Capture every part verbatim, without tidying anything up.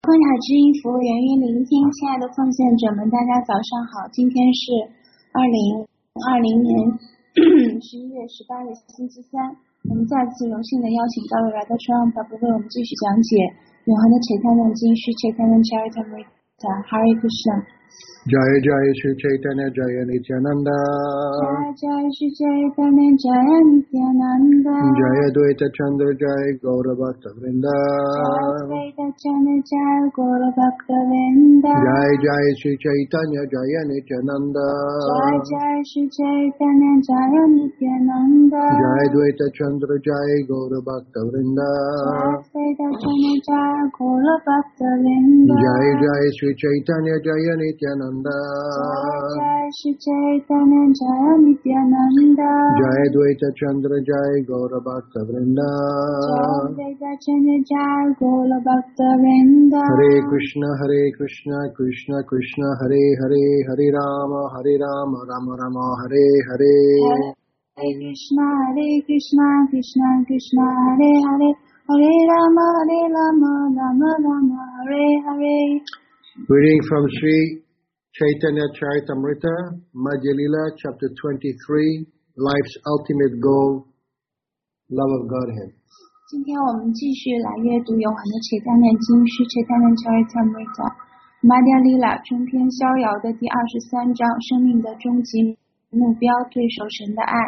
观察之音服务源于聆听，亲爱的奉献者们，大家早上好。今天是二零二零年十一月十八日星期三，我们再次荣幸的邀请到了 Radha Prabhu 为我们继续讲解永恒的切檀论经须切檀论 Charitamrita Hare Krishna。 Jaya Jaya Shri Chaitanya Jaya Nityananda Jaya Jaya Shri Chaitanya Jaya Nityananda Jaya Dvaita Chandra Jaya Gaura Bhakta Vrinda Jaya Dvaita Chandra Jaya Gaura Bhakta Vrinda Jaya Jaya Shri Chaitanya Jaya Nityananda Jaya Jaya Shri Chaitanya Jaya Nityananda Jaya Dvaita Chandra Jaya Gaura Bhakta Vrinda Jaya Dvaita Chandra Jaya Gaura Bhakta Vrinda Jaya Jaya Shri Chaitanya Jaya Nityananda Jaya Shri Chaitanya Jaya Nityananda Jaya Dvaita Chandra Jaya Gaura Bhakta Vrinda Jaya Dvaita Chandra Jaya Gaura Bhakta Vrinda Hare Krishna Hare Krishna Krishna Krishna Hare Hare Hare Rama Hare Rama Rama Rama Hare Hare Hare Krishna Hare Krishna Krishna Krishna Hare Hare Hare Rama Hare Rama Rama Rama Hare Hare. Reading from Sri Chaitanya Charitamrita, Madhya Lila, chapter twenty-three, Life's Ultimate Goal, Love of Godhead. 今天我们继续来阅读永恒的切檀论经须切檀论 Charitamrita Madhya Lila 中篇逍遥的第二十三章，生命的终极目标，对守神的爱。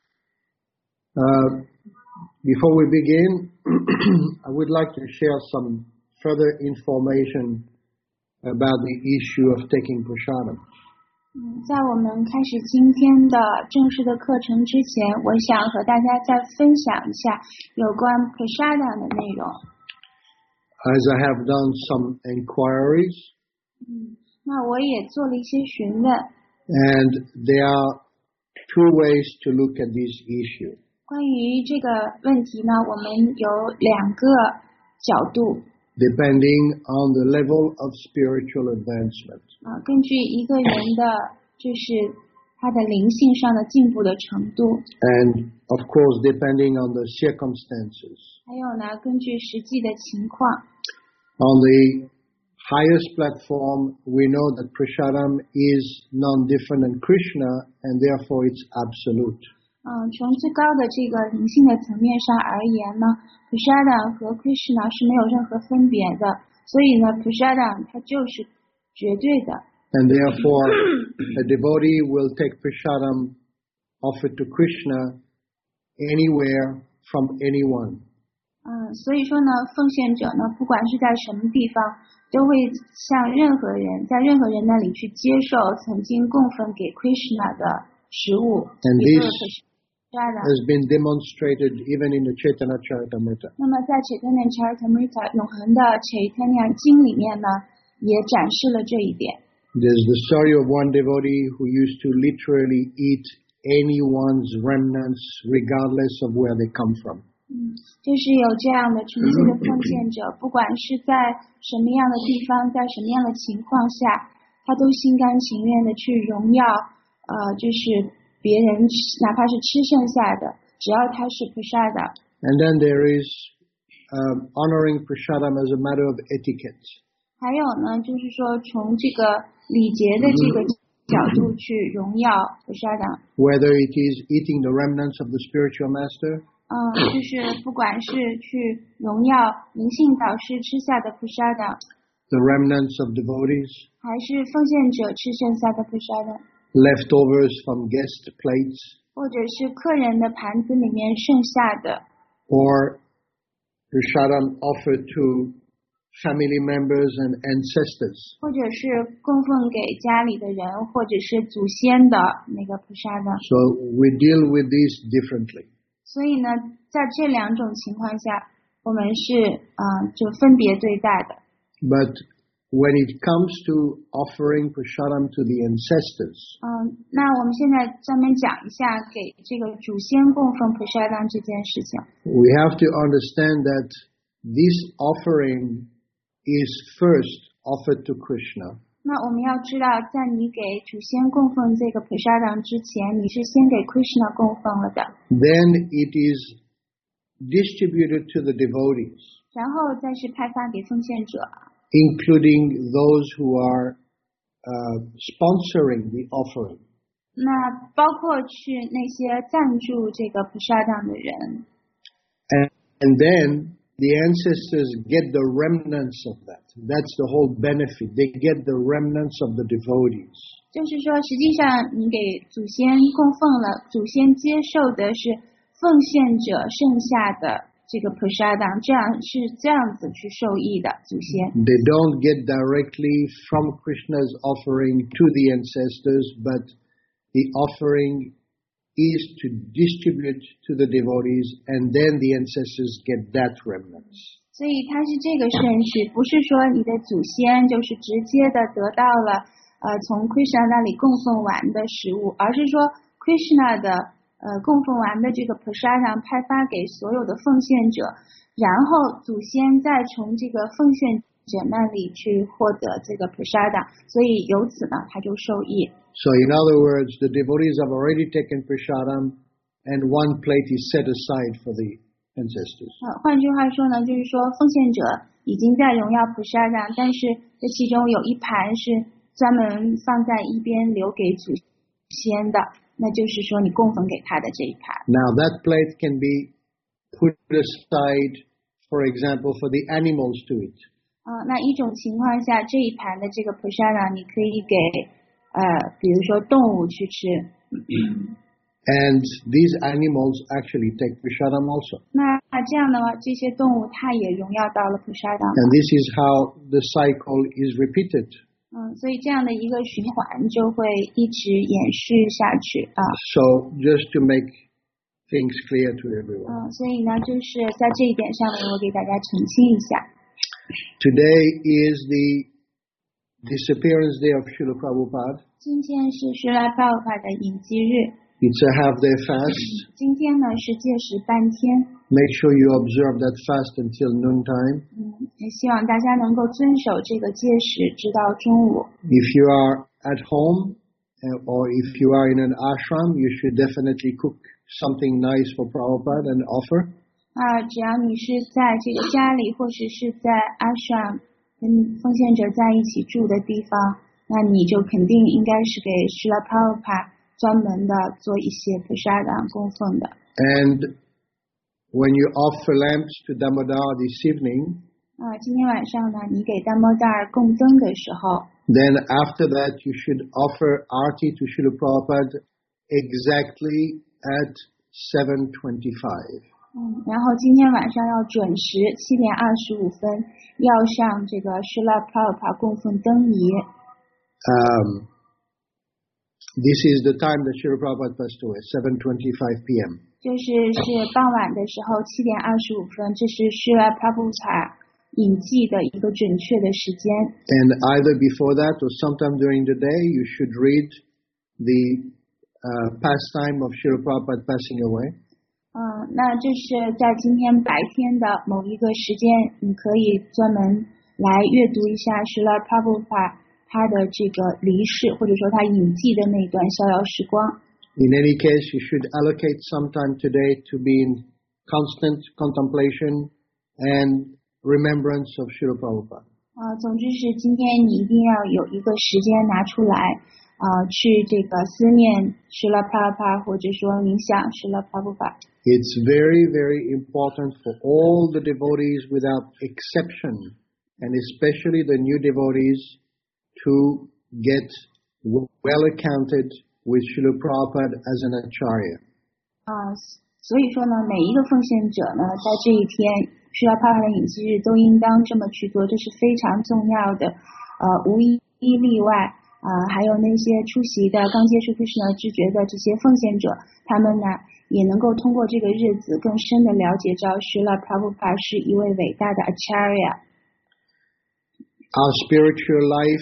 Uh, before we begin, I would like to share some further information about the issue of taking prasadam. 嗯，在我们开始今天的正式的课程之前，我想和大家再分享一下有关 prasadam 的内容。 As I have done some inquiries, 嗯，那我也做了一些询问。 and there are two ways to look at this issue. 关于这个问题呢，我们有两个角度。 Depending on the level of spiritual advancement. 啊，根据一个人的就是他的灵性上的进步的程度。 And of course, depending on the circumstances. 还有呢，根据实际的情况。 On the highest platform, we know that prasadam is non-different than Krishna, and therefore it's absolute. 嗯，从最高的这个灵性的层面上而言呢 ，prasadam 和 Krishna 是没有任何分别的，所以呢 ，prasadam 它就是绝对的。 And therefore, a devotee will take prasadam offered to Krishna anywhere from anyone. 嗯，所以说呢，奉献者呢，不管是在什么地方，都会向任何人，在任何人那里去接受曾经供奉给 Krishna 的食物。 And this has been demonstrated even in the Chaitanya Charitamrita. 那么在 Chaitanya Charitamrita 永恒的 Chaitanya 经里面呢，也展示了这一点。 There's the story of one devotee who used to literally eat anyone's remnants regardless of where they come from. 嗯，就是有这样的纯粹的奉献者，不管是在什么样的地方，在什么样的情况下，他都心甘情愿的去荣耀，呃，就是别人哪怕是吃剩下的，只要他是 prasadam。 And then there is um, honoring prasadam as a matter of etiquette. 还有呢，就是说从这个礼节的这个角度去荣耀 prasadam。 Whether it is eating the remnants of the spiritual master, 嗯，就是不管是去荣耀灵性导师吃下的 prasadam， the remnants of devotees, 还是奉献者吃剩下的 prasadam， leftovers from guest plates, 或者是客人的盘子里面剩下的， or prasadam offered to family members and ancestors. 或者是供奉给家里的人，或者是祖先的那个 prasadam。 So we deal with these differently. 所以呢，在这两种情况下，我们是啊、呃、就分别对待的。 But when it comes to offering prasadam to the ancestors, 嗯，那我们现在专门讲一下给这个祖先供奉 prasadam 这件事情。 we have to understand that this offering is first offered to Krishna. 那我们要知道，在你给祖先供奉这个 prasadam 之前，你是先给 Krishna 供奉了的。 Then it is distributed to the devotees. 然后再是派发给奉献者。 including those who are uh, sponsoring the offering. 那包括去那些赞助这个普沙党的人。 And, and then the ancestors get the remnants of that. That's the whole benefit. They get the remnants of the devotees. 就是说，实际上你给祖先供奉了，祖先接受的是奉献者剩下的这个普沙党，这样是这样子去受益的祖先。 They don't get directly from Krishna's offering to the ancestors, but the offering is to distribute to the devotees, and then the ancestors get that remnants. 所以它是这个顺序，不是说你的祖先就是直接的得到了呃从 Krishna 那里供奉完的食物，而是说 Krishna 的呃供奉完的这个 prasadam 派发给所有的奉献者，然后祖先再从这个奉献者那里去获得这个 prasadam， 所以由此呢他就受益。 So in other words, the devotees have already taken prasadam, and one plate is set aside for the ancestors. 呃，换句话说呢，就是说奉献者已经在荣耀菩萨上，但是这其中有一盘是专门放在一边留给祖先的，那就是说你供奉给他的这一盘。 Now that plate can be put aside, for example, for the animals to eat. 啊、呃，那一种情况下，这一盘的这个菩萨呢，你可以给呃，比如说动物去吃。 And these animals actually take prasadam also. 那这样的话，这些动物它也荣耀到了菩萨当。 And this is how the cycle is repeated. 嗯，所以这样的一个循环就会一直延续下去啊。 So just to make things clear to everyone. 嗯，所以呢，就是在这一点上面，我给大家澄清一下。 Today is the disappearance day of Srila Prabhupada. 今天是施拉巴帕的隐基日。 It's a half-day fast. 今天呢是戒食半天。 Make sure you observe that fast until noontime. 嗯，也希望大家能够遵守这个戒食直到中午。 If you are at home or if you are in an ashram, you should definitely cook something nice for Prabhupada and offer. 啊，只要你是在这个家里或者是在 ashram 跟奉献者在一起住的地方，那你就肯定应该是给施拉巴帕专门的做一些菩萨的供奉的。 And when you offer lamps to Damodar this evening, 啊，今天晚上呢，你给达摩达尔供灯的时候 then after that you should offer Arti to Srila Prabhupada exactly at seven twenty-five. 嗯，然后今天晚上要准时七点二十五分要上这个施拉巴帕供奉灯仪。 Um, this is the time that Srila Prabhupada passed away, seven twenty-five p.m. 就是是傍晚的时候七点二十五分，这是施拉巴帕隐记的一个准确的时间。 And either before that or sometime during the day, you should read the uh, pastime of Srila Prabhupada passing away. 嗯，那这是在今天白天的某一个时间，你可以专门来阅读一下施拉巴帕他的这个离世，或者说他隐记的那段逍遥时光。 In any case, you should allocate some time today to be in constant contemplation and remembrance of Srila Prabhupada. 啊，总之是今天你一定要有一个时间拿出来，啊，去这个思念施拉巴帕，或者说冥想施拉巴帕。 It's very, very important for all the devotees without exception, and especially the new devotees, to get well accounted with Srila Prabhupada as an acharya. 啊，所以说呢，每一个奉献者呢，在这一天施拉巴帕的隐记日都应当这么去做，这是非常重要的，呃，无一例外。啊，还有那些出席的刚接触 Krishna 知觉的这些奉献者，他们呢也能够通过这个日子更深的了解到施拉巴帕是一位伟大的 acharya。 Our spiritual life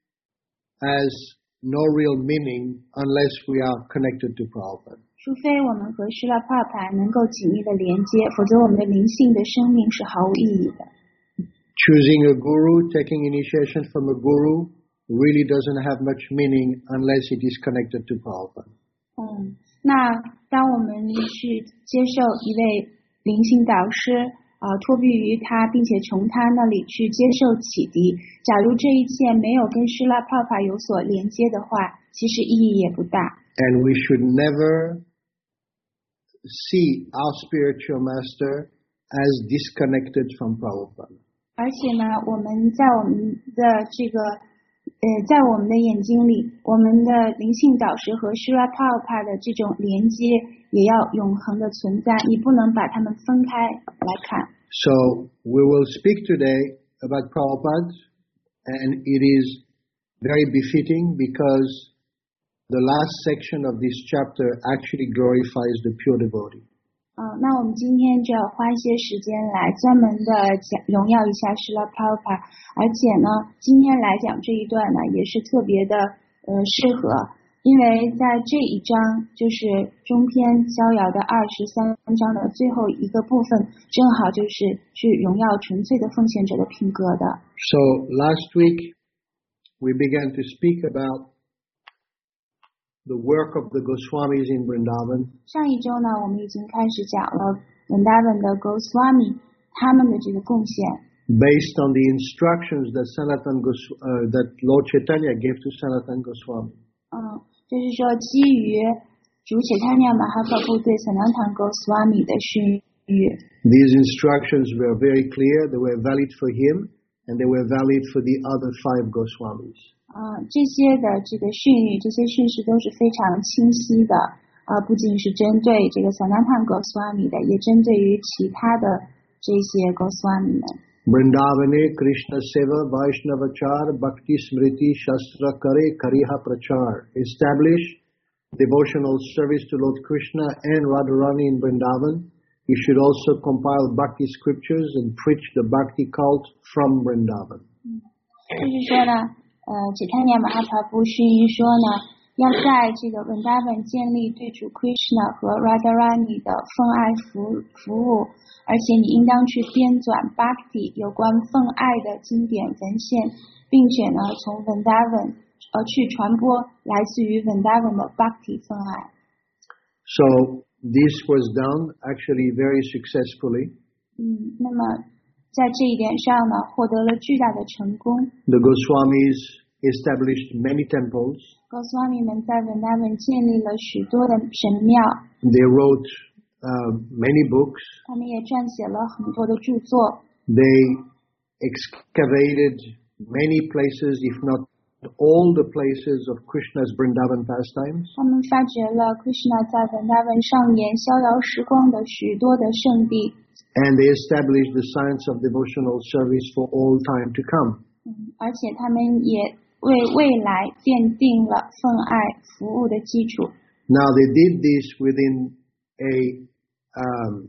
has no real meaning unless we are connected to Prabhupada. 除非我们和施拉巴帕能够紧密的连接，否则我们的灵性的生命是毫无意义的。 Choosing a guru, taking initiation from a guru, really doesn't have much meaning unless it is connected to Prabhupada. 嗯，那当我们去接受一位灵性导师啊、 呃托庇于他，并且从他那里去接受启迪。假如这一切没有跟施拉帕帕有所连接的话，其实意义也不大。 And we should never see our spiritual master as disconnected from Prabhupada. 而且呢，我们在我们的这个呃，在我们的眼睛里，我们的灵性导师和施拉帕帕的这种连接也要永恒的存在，你不能把它们分开来看。 So we will speak today about Prabhupada, and it is very befitting because the last section of this chapter actually glorifies the pure devotee. 呃，那我们今天就要花一些时间来专门的讲荣耀一下施拉帕帕，而且呢，今天来讲这一段呢，也是特别的呃适合，因为在这一章就是中篇逍遥的二十三章的最后一个部分，正好就是去荣耀纯粹的奉献者的品格的。 So last week we began to speak about the work of the Goswamis in Vrindavan. 上一周呢，我们已经开始讲了文达文的 Goswami 他们的这个贡献。 Based on the instructions that Sanatan Gos- uh, that Lord Chaitanya gave to Sanatan Goswami. 嗯，就是说基于主切他尼亚马哈帕布对萨南唐 Goswami 的训谕。 These instructions were very clear. They were valid for him, and they were valid for the other five Goswamis. 啊、呃，这些的这个训谕，这些训示都是非常清晰的，啊、呃，不仅是针对这个萨南唐 Goswami 的，也针对于其他的这些 Goswami 们。 Vrindavane Krishna Seva Vaishnavachar Bhakti Smriti Shastra Kare Kariha Prachar. Establish devotional service to Lord Krishna and Radharani in Vrindavan. You should also compile Bhakti scriptures and preach the Bhakti cult from Vrindavan. 就是说呢，呃，解他尼亚马哈帕布训谕说呢，要在这个文达文建立对主 Krishna 和 Radharani 的奉爱服服务，而且你应当去编纂 Bhakti 有关奉爱的经典文献，并且呢，从文达文呃去传播来自于文达文的 Bhakti 奉爱。 So this was done actually very successfully. 嗯，那么在这一点上呢，获得了巨大的成功。 The Goswamis established many temples. Goswami 们在文达文建立了许多的神庙。 They wrote uh, many books. 他们也撰写了很多的著作。 They excavated many places, if not all the places of Krishna's Vrindavan pastimes. 他们发掘了 Krishna 在文达文上演逍遥时光的许多的圣地。 And they established the science of devotional service for all time to come. 嗯，而且他们也为未来奠定了奉爱服务的基础。 Now they did this within a um,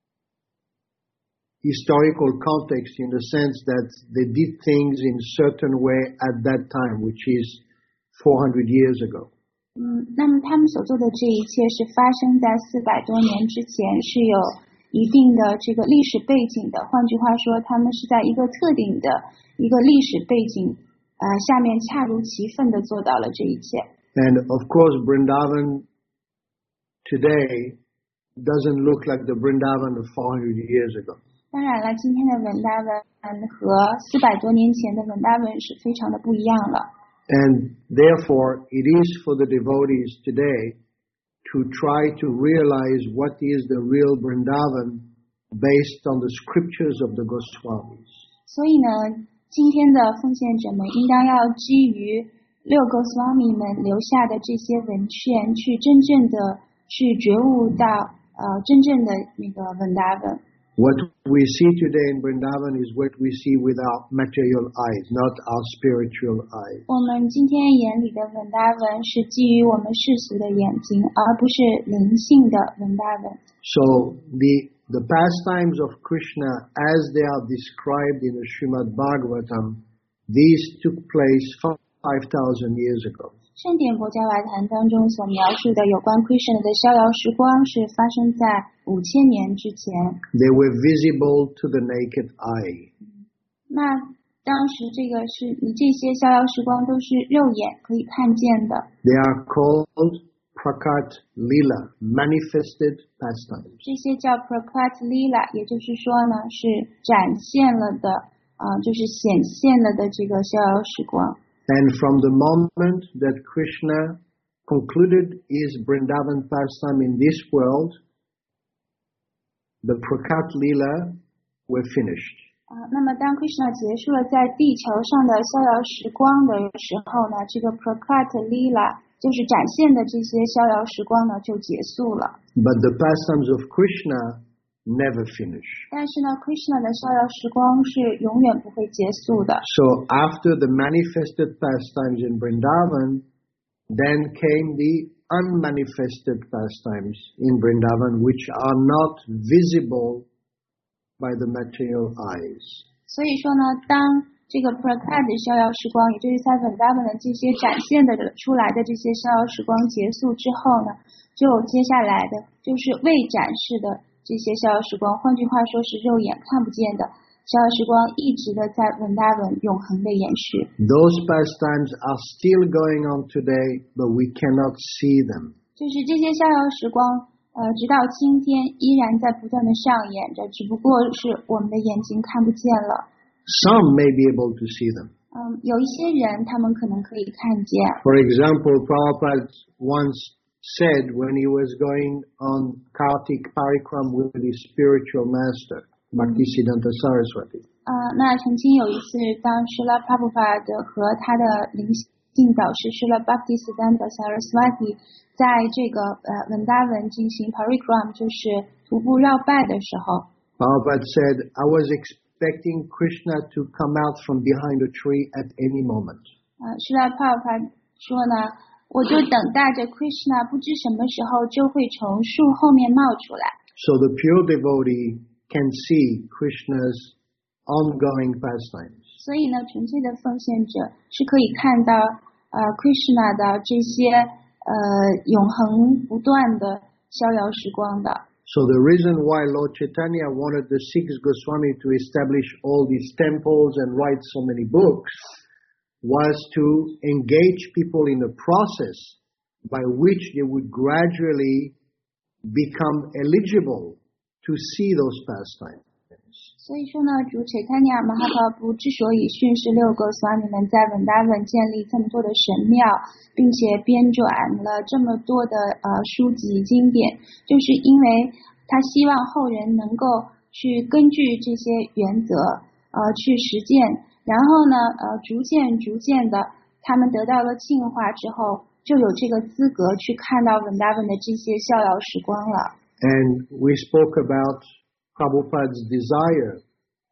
historical context, in the sense that they did things in a certain way at that time, which is four hundred years ago. 嗯，那么他们所做的这一切是发生在四百多年之前，是有一定的这个历史背景的。换句话说，他们是在一个特定的一个历史背景呃下面恰如其分的做到了这一切。 And of course, Vrindavan today doesn't look like the Vrindavan of four hundred years ago. 当然了，今天的文达文和四百多年前的文达文是非常的不一样了。 And therefore, it is for the devotees today to try to realize what is the real Vrindavan based on the scriptures of the Goswamis. 所以呢，今天的奉献者们应当要基于六个 Swami 们留下的这些文献，去真正的去觉悟到呃真正的那个文达文。 What we see today in Vrindavan is what we see with our material eyes, not our spiritual eyes. 我们今天眼里的文达文是基于我们世俗的眼睛，而不是灵性的文达文。 So the the pastimes of Krishna, as they are described in the Srimad Bhagavatam, these took place five thousand years ago. 圣典国家外谈当中所描述的有关 Krishna 的逍遥时光是发生在五千年之前。 They were visible to the naked eye. 那当时这个是你这些逍遥时光都是肉眼可以看见的。 They are called Prakat Lila, manifested pastimes. 这些叫 Prakat Lila， 也就是说呢，是展现了的，啊、呃，就是显现了的这个逍遥时光。 And from the moment that Krishna concluded his Vrindavan pastime in this world, the Prakat Lila were finished. 啊、呃，那么当 Krishna 结束了在地球上的逍遥时光的时候呢，这个 Prakat Lila 就是展现的这些逍遥时光呢就结束了。 But the pastimes of Krishna never finish. 但是呢 ，Krishna 的逍遥时光是永远不会结束的。 So after the manifested pastimes in Vrindavan, then came the unmanifested pastimes in Vrindavan, which are not visible by the material eyes. 所以说呢，当这个 Prakat 的逍遥时光，也就是在 Vrindavan 的这些展现的出来的这些逍遥时光结束之后呢，就接下来的就是未展示的这些逍遥时光，换句话说是肉眼看不见的逍遥时光，一直的在 Vrindavan 永恒的延续。 Those pastimes are still going on today, but we cannot see them. 就是这些逍遥时光，呃，直到今天依然在不断的上演着，只不过是我们的眼睛看不见了。 Some may be able to see them. 嗯，有一些人他们可能可以看见。 For example, Prabhupada once said when he was going on Kartik Parikram with his spiritual master, Bhaktisiddhanta Saraswati. 呃，那曾经有一次，当Srila Prabhupada和他的灵性导师Srila Bhaktisiddhanta Saraswati 在这个呃文达文进行 Parikram， 就是徒步绕拜的时候， Prabhupada said, I was expecting Krishna to come out from behind a tree at any moment. 呃，Srila Prabhupada 说呢，我就等待着 Krishna 不知什么时候就会从树后面冒出来。 So the pure devotee can see Krishna's ongoing pastimes. 所以呢，纯粹的奉献者是可以看到呃 Krishna 的这些呃永恒不断的逍遥时光的。 So the reason why Lord Chaitanya wanted the six Goswami to establish all these temples and write so many books was to engage people in a process by which they would gradually become eligible to see those pastimes. 所以说呢，主 Chaitanya Mahaprabhu 之所以训示六个swami们在文达文建立这么多的神庙，并且编纂了这么多的呃书籍经典，就是因为他希望后人能够去根据这些原则呃去实践，然后呢呃逐渐逐渐的他们得到了净化之后，就有这个资格去看到文达文的这些逍遥时光了。 And we spoke about Prabhupada's desire.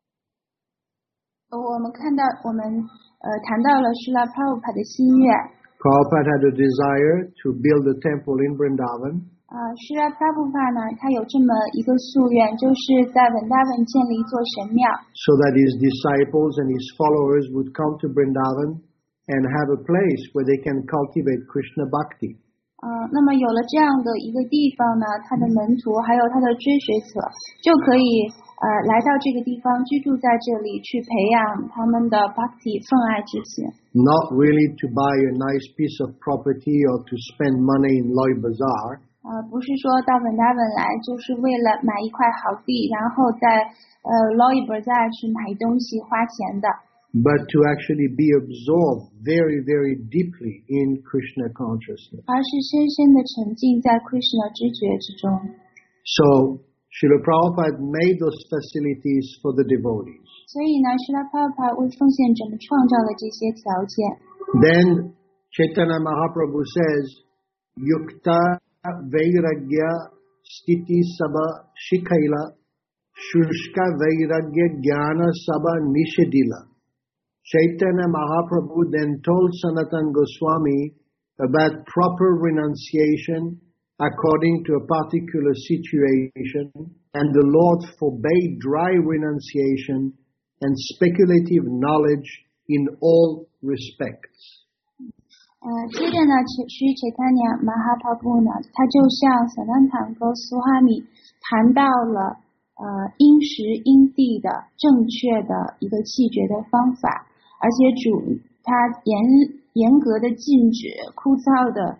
我们看到我们呃谈到了Srila Prabhupada 的心愿。 Prabhupada had a desire to build a temple in Vrindavan. 啊 Srila Prabhupada 呢，他有这么一个夙愿，就是在文达文建立一座神庙。 So that his disciples and his followers would come to Vrindavan and have a place where they can cultivate Krishna Bhakti. 呃，那么有了这样的一个地方呢，他的门徒还有他的追随者就可以呃来到这个地方居住在这里，去培养他们的 bhakti 奉爱之心。 Not really to buy a nice piece of property or to spend money in Loi Bazaar. 呃，不是说到文达文来就是为了买一块好地，然后在呃 Loi Bazaar 去买东西花钱的。 But to actually be absorbed very, very deeply in Krishna consciousness. 而是深深的沉浸在 Krishna 知觉之中。 So, Srila Prabhupada made those facilities for the devotees. 所以呢 Srila Prabhupada 为奉献者们创造了这些条件。 Then, Chaitanya Mahaprabhu says, Yukta Vairagya Stiti Sabha Shikaila Shushka Vairagya Jnana Sabha Nishedila. Chaitanya Mahaprabhu then told Sanatana Goswami about proper renunciation according to a particular situation, and the Lord forbade dry renunciation and speculative knowledge in all respects. 呃，接着呢，须 Chaitanya Mahaprabhu 呢，他就向 Sanatana Goswami 谈到了呃因时因地的正确的一个弃绝的方法。而且主他严严格的禁止枯燥的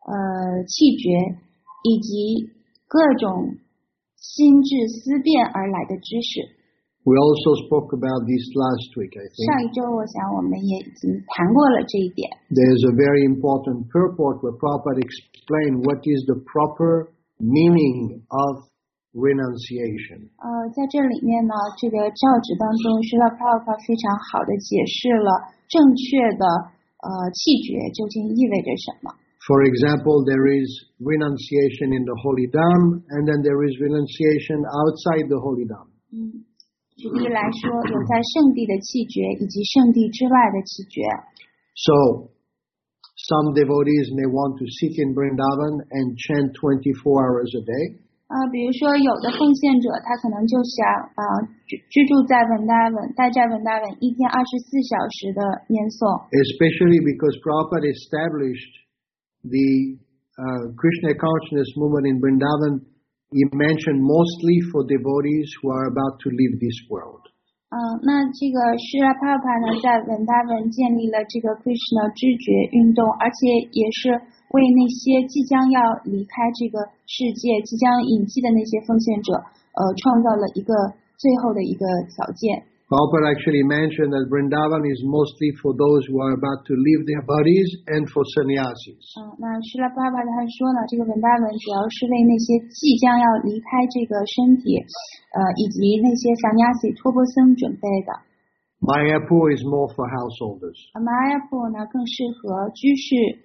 呃气绝以及各种心智思辨而来的知识。 We also spoke about this last week, I 上 think. 一周我想我们也已经谈过了这一点。 There's a very important purport where Prabhupada explained what is the proper meaning of renunciation. 呃，在这里面呢，这个教旨当中，施拉帕帕非常好的解释了正确的呃气绝究竟意味着什么。 For example, there is renunciation in the Holy Dham, and then there is renunciation outside the Holy Dham. 嗯，举例来说，有在圣地的气绝以及圣地之外的气绝。 So, some devotees may want to sit in Vrindavan and chant twenty-four hours a day. 啊、比如说有的奉献者，他可能就想啊、居居住在文达文，待在文达文一天二十四小时的念诵。 Especially because Prabhupada established the uh, Krishna consciousness movement in Vrindavan, he mentioned mostly for devotees who are about to leave this world. 嗯，那这个施拉帕帕呢，在文达文建立了这个 Krishna 知觉运动，而且也是为那些即将要离开这个世界、即将隐迹的那些奉献者，呃，创造了一个最后的一个条件。 Prabhupada actually mentioned that Vrindavan is mostly for those who are about to leave their bodies and for sannyasis. 嗯，那施拉帕帕他说呢，这个文达文主要是为那些即将要离开这个身体，呃，以及那些萨尼亚西托钵僧准备的。 Mayapur is more for householders. 而玛雅普呢，更适合居士。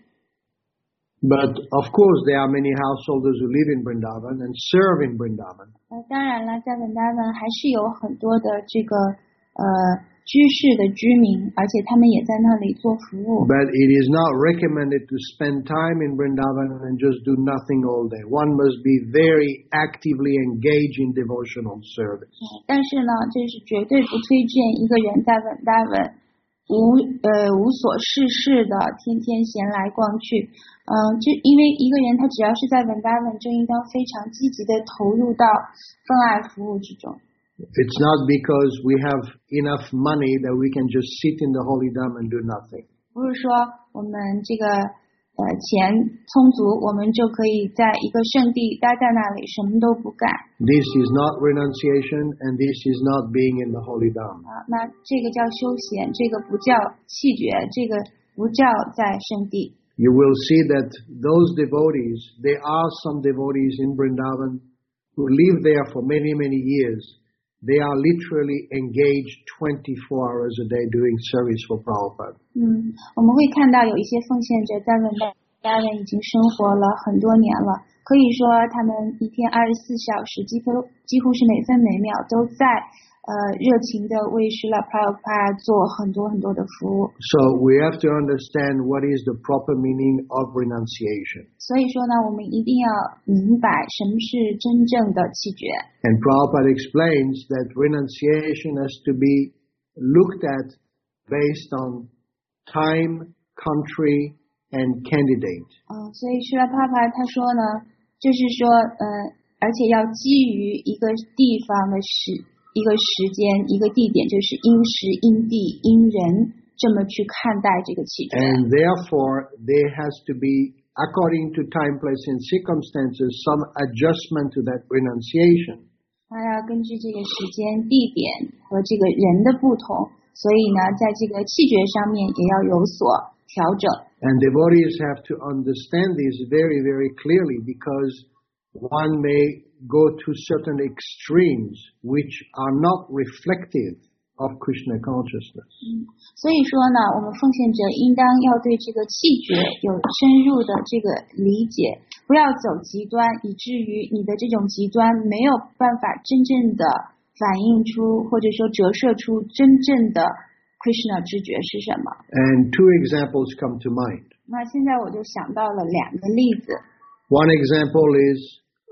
But of course, there are many householders who live in Vrindavan and serve in Vrindavan. 呃，当然了，在文达文还是有很多的这个呃居士的居民，而且他们也在那里做服务。 But it is not recommended to spend time in Vrindavan and just do nothing all day. One must be very actively engaged in devotional service. 但是呢，这是绝对不推荐一个人在文达文无呃无所事事的天天闲来逛去。嗯、呃，就因为一个人他只要是在文达文，就应当非常积极的投入到奉爱服务之中。 It's not because we have enough money that we can just sit in the Holy Dham and do nothing. 不是说我们这个呃钱充足，我们就可以在一个圣地待在那里什么都不干 This is not renunciation and this is not being in the Holy Dham. 啊。那这个叫休闲，这个不叫气绝，这个不叫在圣地。 You will see that those devotees, there are some devotees in Vrindavan who live there for many, many years. They are literally engaged twenty-four hours a day doing service for Prabhupada. 嗯，我们会看到有一些奉献者在文达文已经生活了很多年了，可以说他们一天二十四小时，几乎几乎是每分每秒都在呃热情的为施拉帕帕做很多很多的服务。 So we have to understand what is the proper meaning of renunciation. 所以说呢，我们一定要明白什么是真正的气绝。 And Prabhupada explains that renunciation has to be looked at based on time, country, and candidate. 嗯，所以施拉帕帕他说呢，就是说，呃，而且要基于一个地方的时、一个时间、一个地点，就是因时、因地、因人这么去看待这个气绝。 And therefore, there has to be, according to time, place, and circumstances, some adjustment to that renunciation. 他要根据这个时间、地点和这个人的不同，所以呢，在这个气绝上面也要有所调整。 And devotees have to understand this very, very clearly because one may go to certain extremes which are not reflective of Krishna consciousness. 所以说呢，我们奉献者应当要对这个气绝有深入的这个理解，不要走极端，以至于你的这种极端没有办法真正的反映出或者说折射出真正的 Krishna 知觉是什么。 And two examples come to mind. 那现在我就想到了两个例子。 One example is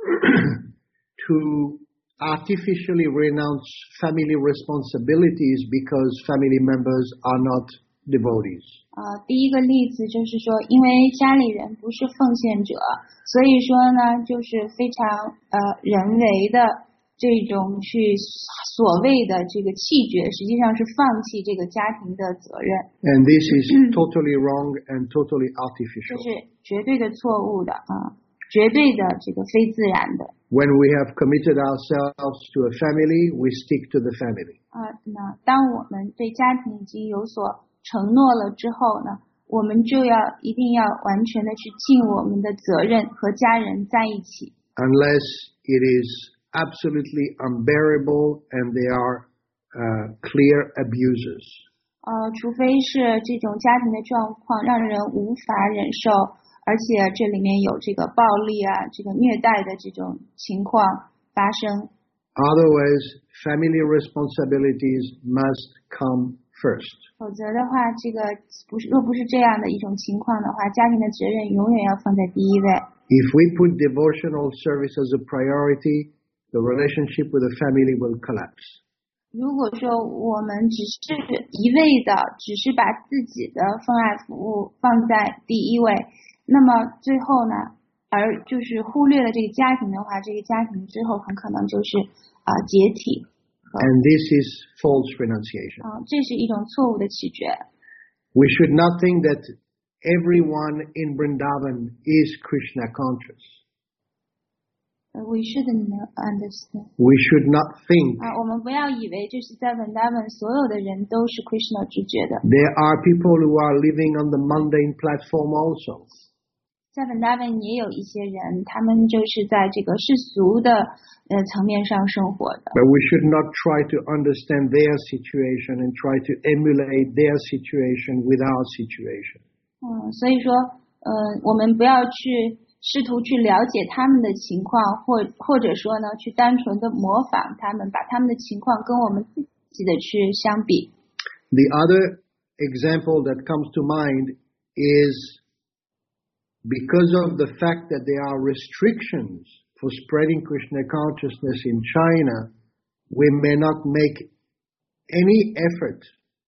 to artificially renounce family responsibilities because family members are not devotees. 呃，第一个例子就是说，因为家里人不是奉献者，所以说呢，就是非常呃人为的这种去所谓的这个弃绝，实际上是放弃这个家庭的责任。 And this is totally wrong and totally 这 artificial. 是绝对的错误的啊，绝对的这个非自然的。 When we have committed ourselves to a family, we stick to the family. 啊，那当我们对家庭已经有所承诺了之后呢，我们就要一定要完全的去尽我们的责任，和家人在一起。 Unless it is absolutely unbearable and they are uh, clear abusers. 呃，除非是这种家庭的状况让人无法忍受，而且这里面有这个暴力啊、这个虐待的这种情况发生。 Otherwise, family responsibilities must come first. 否则的话，这个不是若不是这样的一种情况的话，家庭的责任永远要放在第一位。 If we put devotional service as a priority, the relationship with the family will collapse. 如果说我们只是一味的只是把自己的奉爱服务放在第一位，那么最后呢，而就是忽略了这个家庭的话，这个家庭之后很可能就是啊、呃、解体。 And this is false renunciation. 啊、这是一种错误的弃绝。 We should not think that everyone in Vrindavan is Krishna conscious. We shouldn't understand. We should not think 啊，我们不要以为就是在文达文所有的人都是 Krishna 知觉的。 there are people who are living on the mundane platform also. 在文达文也有一些人，他们就是在这个世俗的呃层面上生活的。 But we should not try to understand their situation and try to emulate their situation with our situation. 嗯，所以说，呃，我们不要去试图去了解他们的情况，或或者说呢，去单纯的模仿他们，把他们的情况跟我们自己的去相比。 The other example that comes to mind is because of the fact that there are restrictions for spreading Krishna consciousness in China, we may not make any effort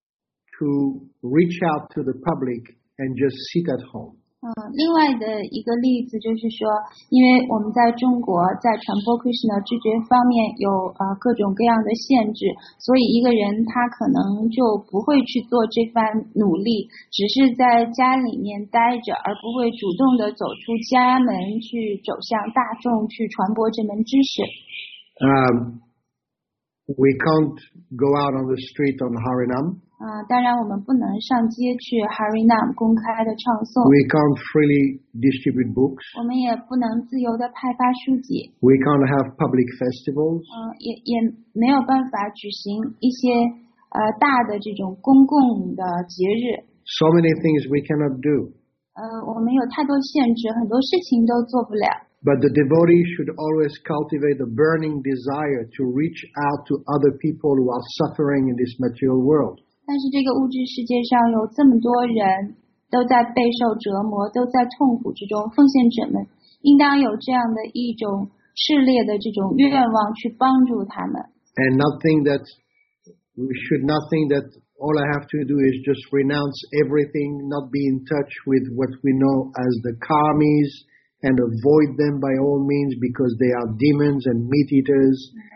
to reach out to the public and just sit at home. 嗯，另外的一个例子就是说，因为我们在中国在传播 Krishna 知觉方面有呃各种各样的限制，所以一个人他可能就不会去做这番努力，只是在家里面待着，而不会主动的走出家门去走向大众去传播这门知识。 Um, we can't go out on the street on Harinam. 啊、当然我们不能上街去 Harinam 公开的唱诵， We can't freely distribute books. 我们也不能自由的派发书籍， We can't have public festivals. 嗯、也也没有办法举行一些呃大的这种公共的节日。 So many things we cannot do. 呃，我们有太多限制，很多事情都做不了。 But the devotee should always cultivate a burning desire to reach out to other people who are suffering in this material world. 但是这个物质世界上有这么多人都在备受折磨，都在痛苦之中，奉献者们应当有这样的一种炽烈的这种愿望去帮助他们。 And not think that we should not think that all I have to do is just renounce everything, not be in touch with what we know as the karmis, and avoid them by all means because they are demons and meat eaters,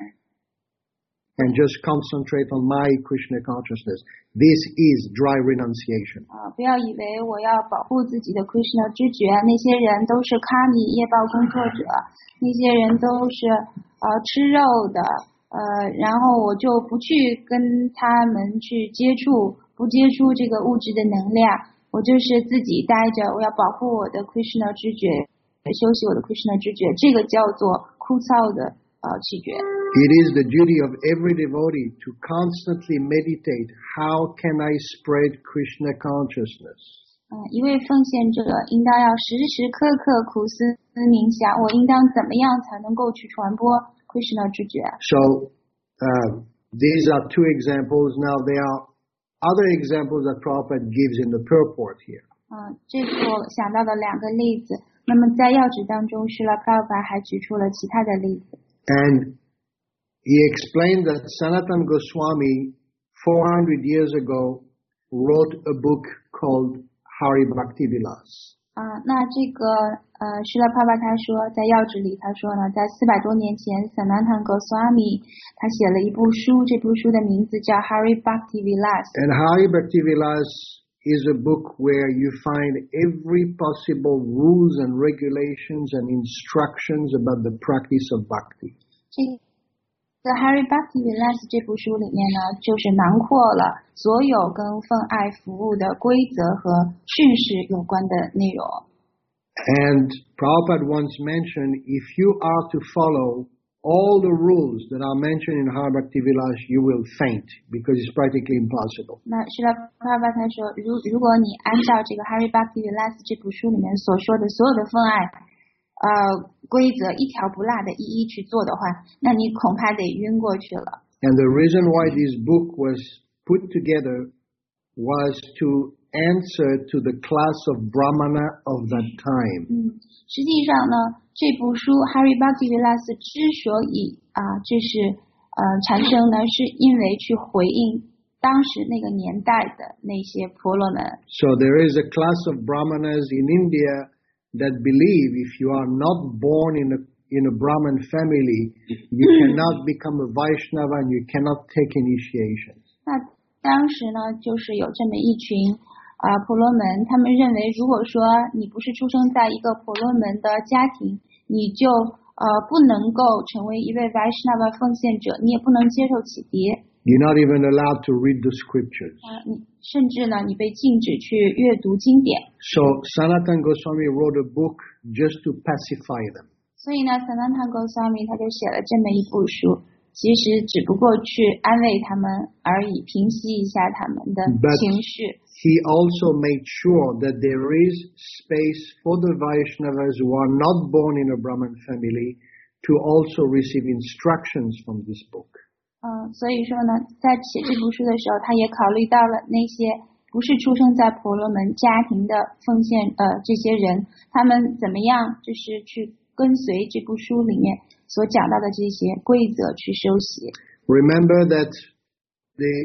and just concentrate on my Krishna consciousness. This is dry renunciation. 啊，不要以为我要保护自己的 Krishna 知觉，那些人都是卡米业报工作者，那些人都是呃吃肉的，呃，然后我就不去跟他们去接触，不接触这个物质的能量，我就是自己待着，我要保护我的 Krishna 知觉，休息我的 Krishna 知觉，这个叫做枯燥的呃气觉。 It is the duty of every devotee to constantly meditate, how can I spread Krishna consciousness? 嗯，一位奉献者应当要时时刻刻苦思冥想，我应当怎么样才能够去传播 Krishna 知觉？ So, uh, these are two examples. Now, there are other examples that Prabhupada gives in the purport here. 嗯，这是我想到的两个例子。那么在要旨当中，施拉帕巴还举出了其他的例子。 And he explained that Sanatana Goswami, four hundred years ago, wrote a book called Hari Bhakti Vilas. 啊，那这个呃呃，施拉帕巴他说，在要旨里他说呢，在四百多年前，萨曼坦格斯瓦米他写了一部书，这部书的名字叫 Hari Bhakti Vilas。 And Hari Bhakti Vilas is a book where you find every possible rules and regulations and instructions about the practice of bhakti. 这个 Hari Bhakti Vilas 这部书里面呢，就是囊括了所有跟奉爱服务的规则和训示有关的内容。 And Prabhupada once mentioned, if you are to follow all the rules that are mentioned in Hari Bhakti Vilas, you will faint because it's practically impossible. 那施拉帕巴他说，如如果你按照这个 Hari Bhakti Vilas 这部书里面所说的所有的奉爱呃规则一条不落的一一去做的话，那你恐怕得晕过去了。 And the reason why this book was put together was to answer to the class of Brahmana of that time. 嗯，实际上呢，这部书 Hari Bhakti Vilas 之所以啊，这是呃产生呢，是因为去回应当时那个年代的那些婆罗门。 So there is a class of Brahmanas in India that believe if you are not born in a in a Brahman family, you cannot become a Vaishnava and you cannot take initiation. 那当时呢，就是有这么一群啊、呃、婆罗门，他们认为，如果说你不是出生在一个婆罗门的家庭，你就呃不能够成为一位 Vaishnava 奉献者，你也不能接受启迪。 You're not even allowed to read the scriptures. 啊、呃，你甚至呢，你被禁止去阅读经典。 So Sanatana Goswami wrote a book just to pacify them. 所以呢，萨曼坦格斯瓦米他就写了这么一部书，其实只不过去安慰他们而已，平息一下他们的情绪。 He also made sure that there is space for the Vaishnavas who are not born in a Brahman family to also receive instructions from this book. 嗯，所以说呢，在写这部书的时候，他也考虑到了那些不是出生在婆罗门家庭的奉献呃这些人，他们怎么样就是去跟随这部书里面所讲到的这些规则去修习。 Remember that the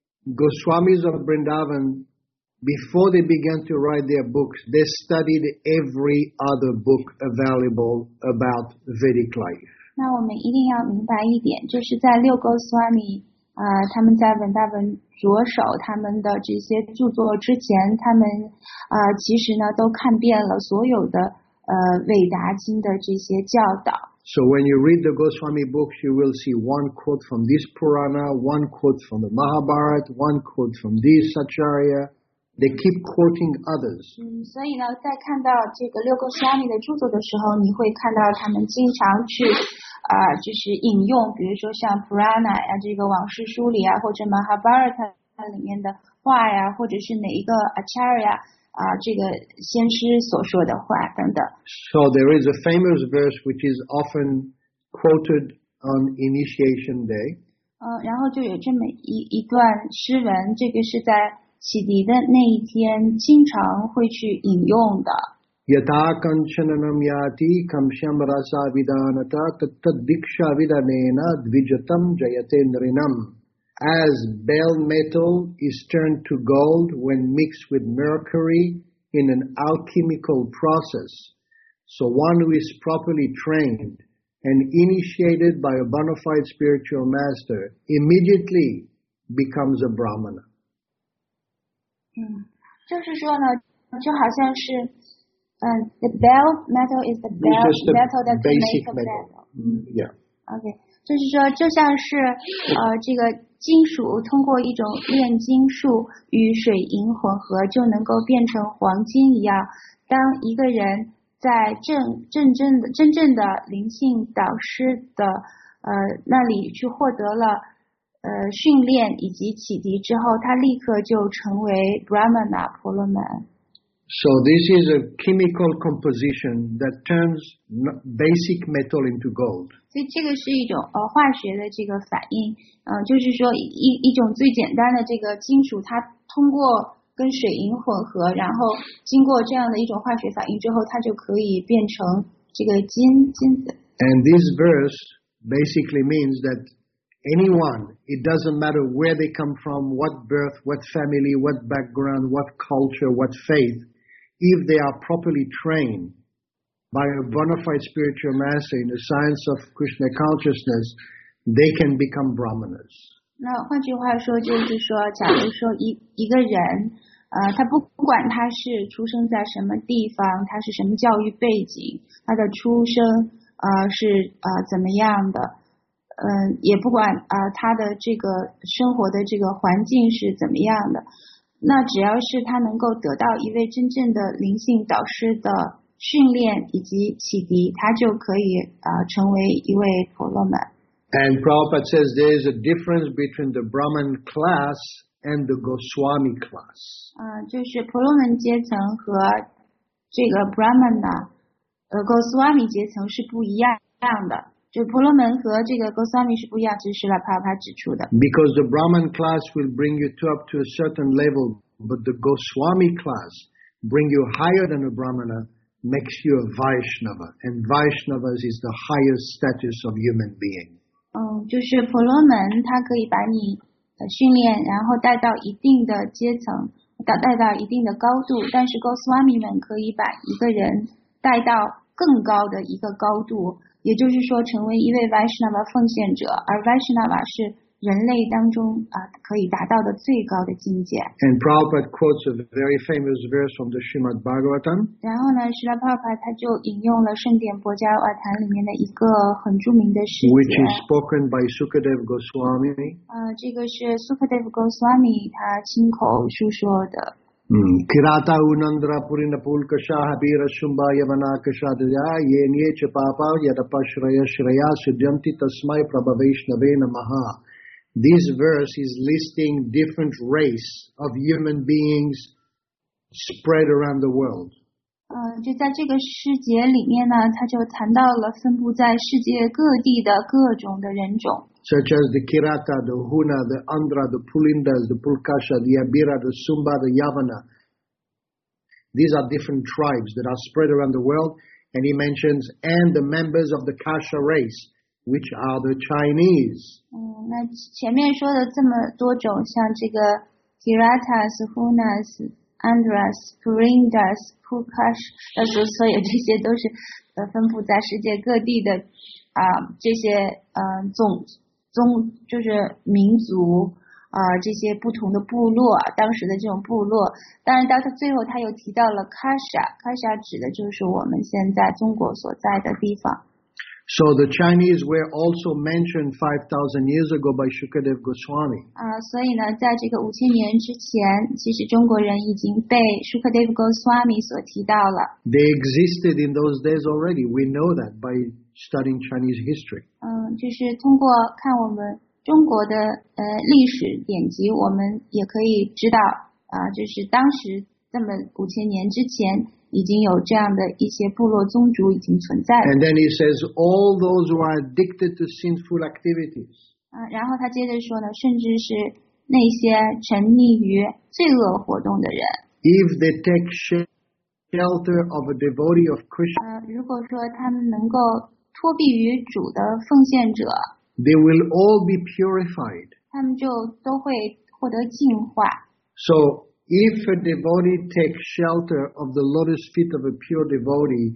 Goswamis of Vrindavan, before they began to write their books, they studied every other book available about Vedic life. 那我们一定要明白一点，就是在六哥斯瓦米啊、呃，他们在文大文着手他们的这些著作之前，他们啊、呃、其实呢都看遍了所有的呃韦达经的这些教导。 So when you read the Goswami books, you will see one quote from this Purana, one quote from the Mahabharata, one quote from this Acharya. They keep quoting others. 嗯，所以呢，在看到这个六哥斯瓦米的著作的时候，你会看到他们经常去啊、呃，就是引用，比如说像 Purana 呀，这个往事书里啊，或者 Mahabharata 里面的话呀，或者是哪一个 Acharya 啊、呃，这个先师所说的话等等。 So there is a famous verse which is often quoted on Initiation Day. 嗯，然后就有这么一一段诗文，这个是在启迪的那一天经常会去引用的。 Yata kanchananam yati kamshyam rasa vidanata tattad diksha vidanena dvijatam jayatendrinam. As bell metal is turned to gold when mixed with mercury in an alchemical process, so one who is properly trained and initiated by a bona fide spiritual master immediately becomes a Brahmana. 嗯，就是说呢，就好像是，嗯、uh, ，the bell metal is the bell metal that they make of metal. 嗯 ，yeah. OK， 就是说，就像是呃，这个金属通过一种炼金术与水银混合，就能够变成黄金一样。当一个人在正真正的真正的灵性导师的呃那里去获得了。呃，训练以及启迪之后，他立刻就成为 Brahmana 婆罗门。 So this is a chemical composition that turns basic metal into gold. 所以这个是一种呃化学的这个反应，嗯、呃，就是说一一种最简单的这个金属，它通过跟水银混合，然后经过这样的一种化学反应之后，它就可以变成这个金金子。 And this verse basically means that anyone, it doesn't matter where they come from, what birth, what family, what background, what culture, what faith, if they are properly trained by a bona fide spiritual master in the science of Krishna consciousness, they can become brahmanas. 那换句话说，就是说，假如说一一个人，呃，他不不管他是出生在什么地方，他是什么教育背景，他的出生呃是呃怎么样的，嗯、呃，也不管啊、呃、他的这个生活的这个环境是怎么样的，那只要是他能够得到一位真正的灵性导师的训练以及启迪，他就可以呃成为一位婆罗门。 And Prabhupada says there is a difference between the Brahman class and the Goswami class. 呃，就是婆罗门阶层和这个 Brahman 呢，呃 Goswami 阶层是不一样的。就婆罗门和这个 Goswami 是不一样，这是拉帕帕指出的。 Because the Brahman class will bring you to up to a certain level, but the Goswami class bring you higher than a Brahmana, makes you a Vaishnava, and Vaishnavas is the highest status of human being. 嗯，就是婆罗门，它可以把你呃训练，然后带到一定的阶层，带带到一定的高度。但是 Goswami 们可以把一个人带到更高的一个高度，也就是说，成为一位 Vaishnava 奉献者，而 Vaishnava 是人类当中啊、呃、可以达到的最高的境界。 And Prabhupada quotes a very famous verse from the Srimad Bhagavatam. 然后呢，释迦帕帕他就引用了圣典博迦瓦坛里面的一个很著名的诗 which 节 is spoken by Sukadev Goswami. 呃，这个是 Sukadev Goswami 他亲口述说的。 Kirata unandra purina pulkasha habira shumba yavana kashadaya yenye cha papa yadapa shraya shraya sudyanti tasmai prabhavaishnave namaha. This verse is listing different race of human beings spread around the world. 呃，就在这个诗节里面呢，他就谈到了分布在世界各地的各种的人种。 Such as the Kirata, the Huna, the Andhra, the Pulindas, the Pulkasha, the Abira, the Sumba, the Yavana. These are different tribes that are spread around the world. And he mentions, and the members of the Kasha race, which are the Chinese. 嗯，那前面说的这么多种，像这个 Kiratas, Hunas, Andhras, Pulindas, Pulkash， 呃，所所有这些都是呃分布在世界各地的啊、呃、这些呃总。宗就是民族啊、呃，这些不同的部落，当时的这种部落。当然，到他最后他又提到了喀沙，喀沙指的就是我们现在中国所在的地方。 So the Chinese were also mentioned five thousand years ago by Shukadev Goswami. 啊、呃，所以呢，在这个五千年之前，其实中国人已经被 Shukadev Goswami 所提到了。 They existed in those days already. We know that by studying Chinese history. 嗯，就是通过看我们中国的呃历史典籍，我们也可以知道啊、呃，就是当时这么五千年之前，已经有这样的一些部落宗族已经存在了。 And then he says, all those who are addicted to sinful activities. 啊，然后他接着说呢，甚至是那些沉溺于罪恶活动的人。 If they take shelter of a devotee of Krishna. 呃，如果说他们能够托庇于主的奉献者， they will all be purified. 他们就都会获得净化。 So, if a devotee takes shelter of the lotus feet of a pure devotee,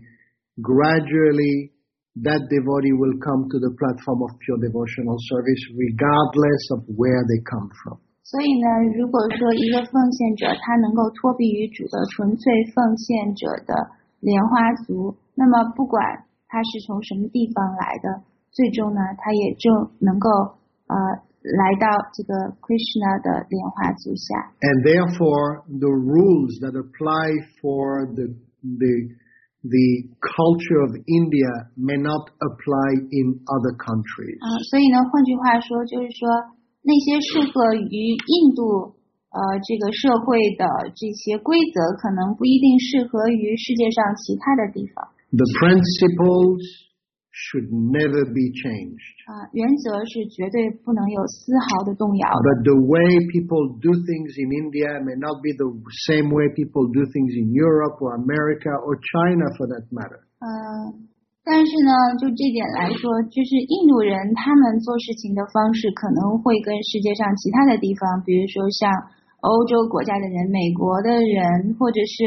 gradually that devotee will come to the platform of pure devotional service regardless of where they come from. 所以呢，如果说一个奉献者他能够托庇于主的纯粹奉献者的莲花族，那么不管他是从什么地方来的，最终呢，他也就能够呃来到这个 Krishna 的莲花族下。 And therefore, the rules that apply for the the the culture of India may not apply in other countries. 啊、呃，所以呢，换句话说，就是说那些适合于印度呃这个社会的这些规则，可能不一定适合于世界上其他的地方。 The principles should never be changed. 啊、呃，原则是绝对不能有丝毫的动摇的。 But the way people do things in India may not be the same way people do things in Europe or America or China for that matter. 嗯、呃，但是呢，就这点来说，就是印度人他们做事情的方式可能会跟世界上其他的地方，比如说像欧洲国家的人、美国的人，或者是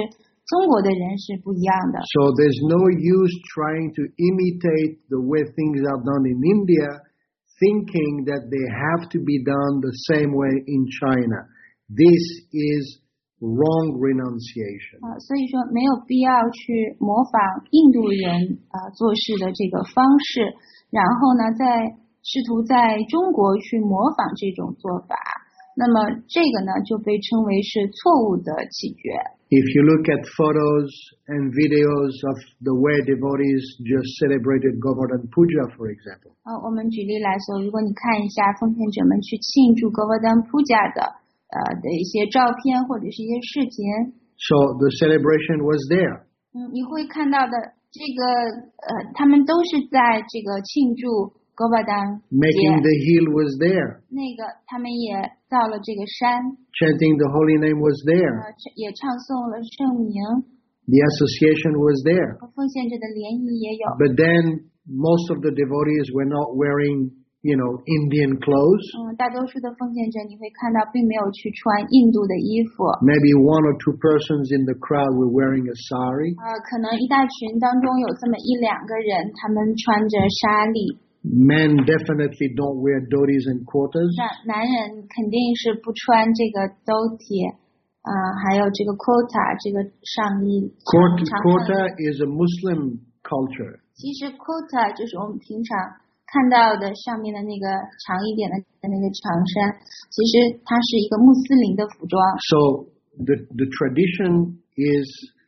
中国的人是不一样的。 So there's no use trying to imitate the way things are done in India, thinking that they have to be done the same way in China. This is wrong renunciation. 啊，所以说没有必要去模仿印度人啊做事的这个方式，然后呢，再试图在中国去模仿这种做法，那么这个呢就被称为是错误的起决。 If you look at photos and videos of the way devotees just celebrated Govardhan Puja, for example. 啊，我们举例来说，如果你看一下奉献者们去庆祝 Govardhan Puja 的呃的一些照片或者是一些视频， So the celebration was there. 嗯，你会看到的这个呃，他们都是在这个庆祝 Govardhan 节， Making the hill was there. 那个他们也到了这个山， Chanting the holy name was 呃 there. 也唱诵了圣名， The association was there. 和奉献者的联谊也有。 But then most of the devotees were not wearing, you know, Indian clothes. 嗯，大多数的奉献者你会看到并没有去穿印度的衣服， Maybe one or two persons in the crowd were wearing a sari. 呃，可能一大群当中有这么一两个人，他们穿着纱丽。 Men definitely don't wear dhotis and kurtas. 那男人肯定是不穿这个兜体，啊、还有这个 quota 这个上衣。 Kurt- 长长 Kurta is a Muslim culture. 其实 quota 就是我们平常看到的上面的那个长一点的那个长衫，其实它是一个穆斯林的服装。 So the, the tradition is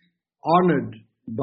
honored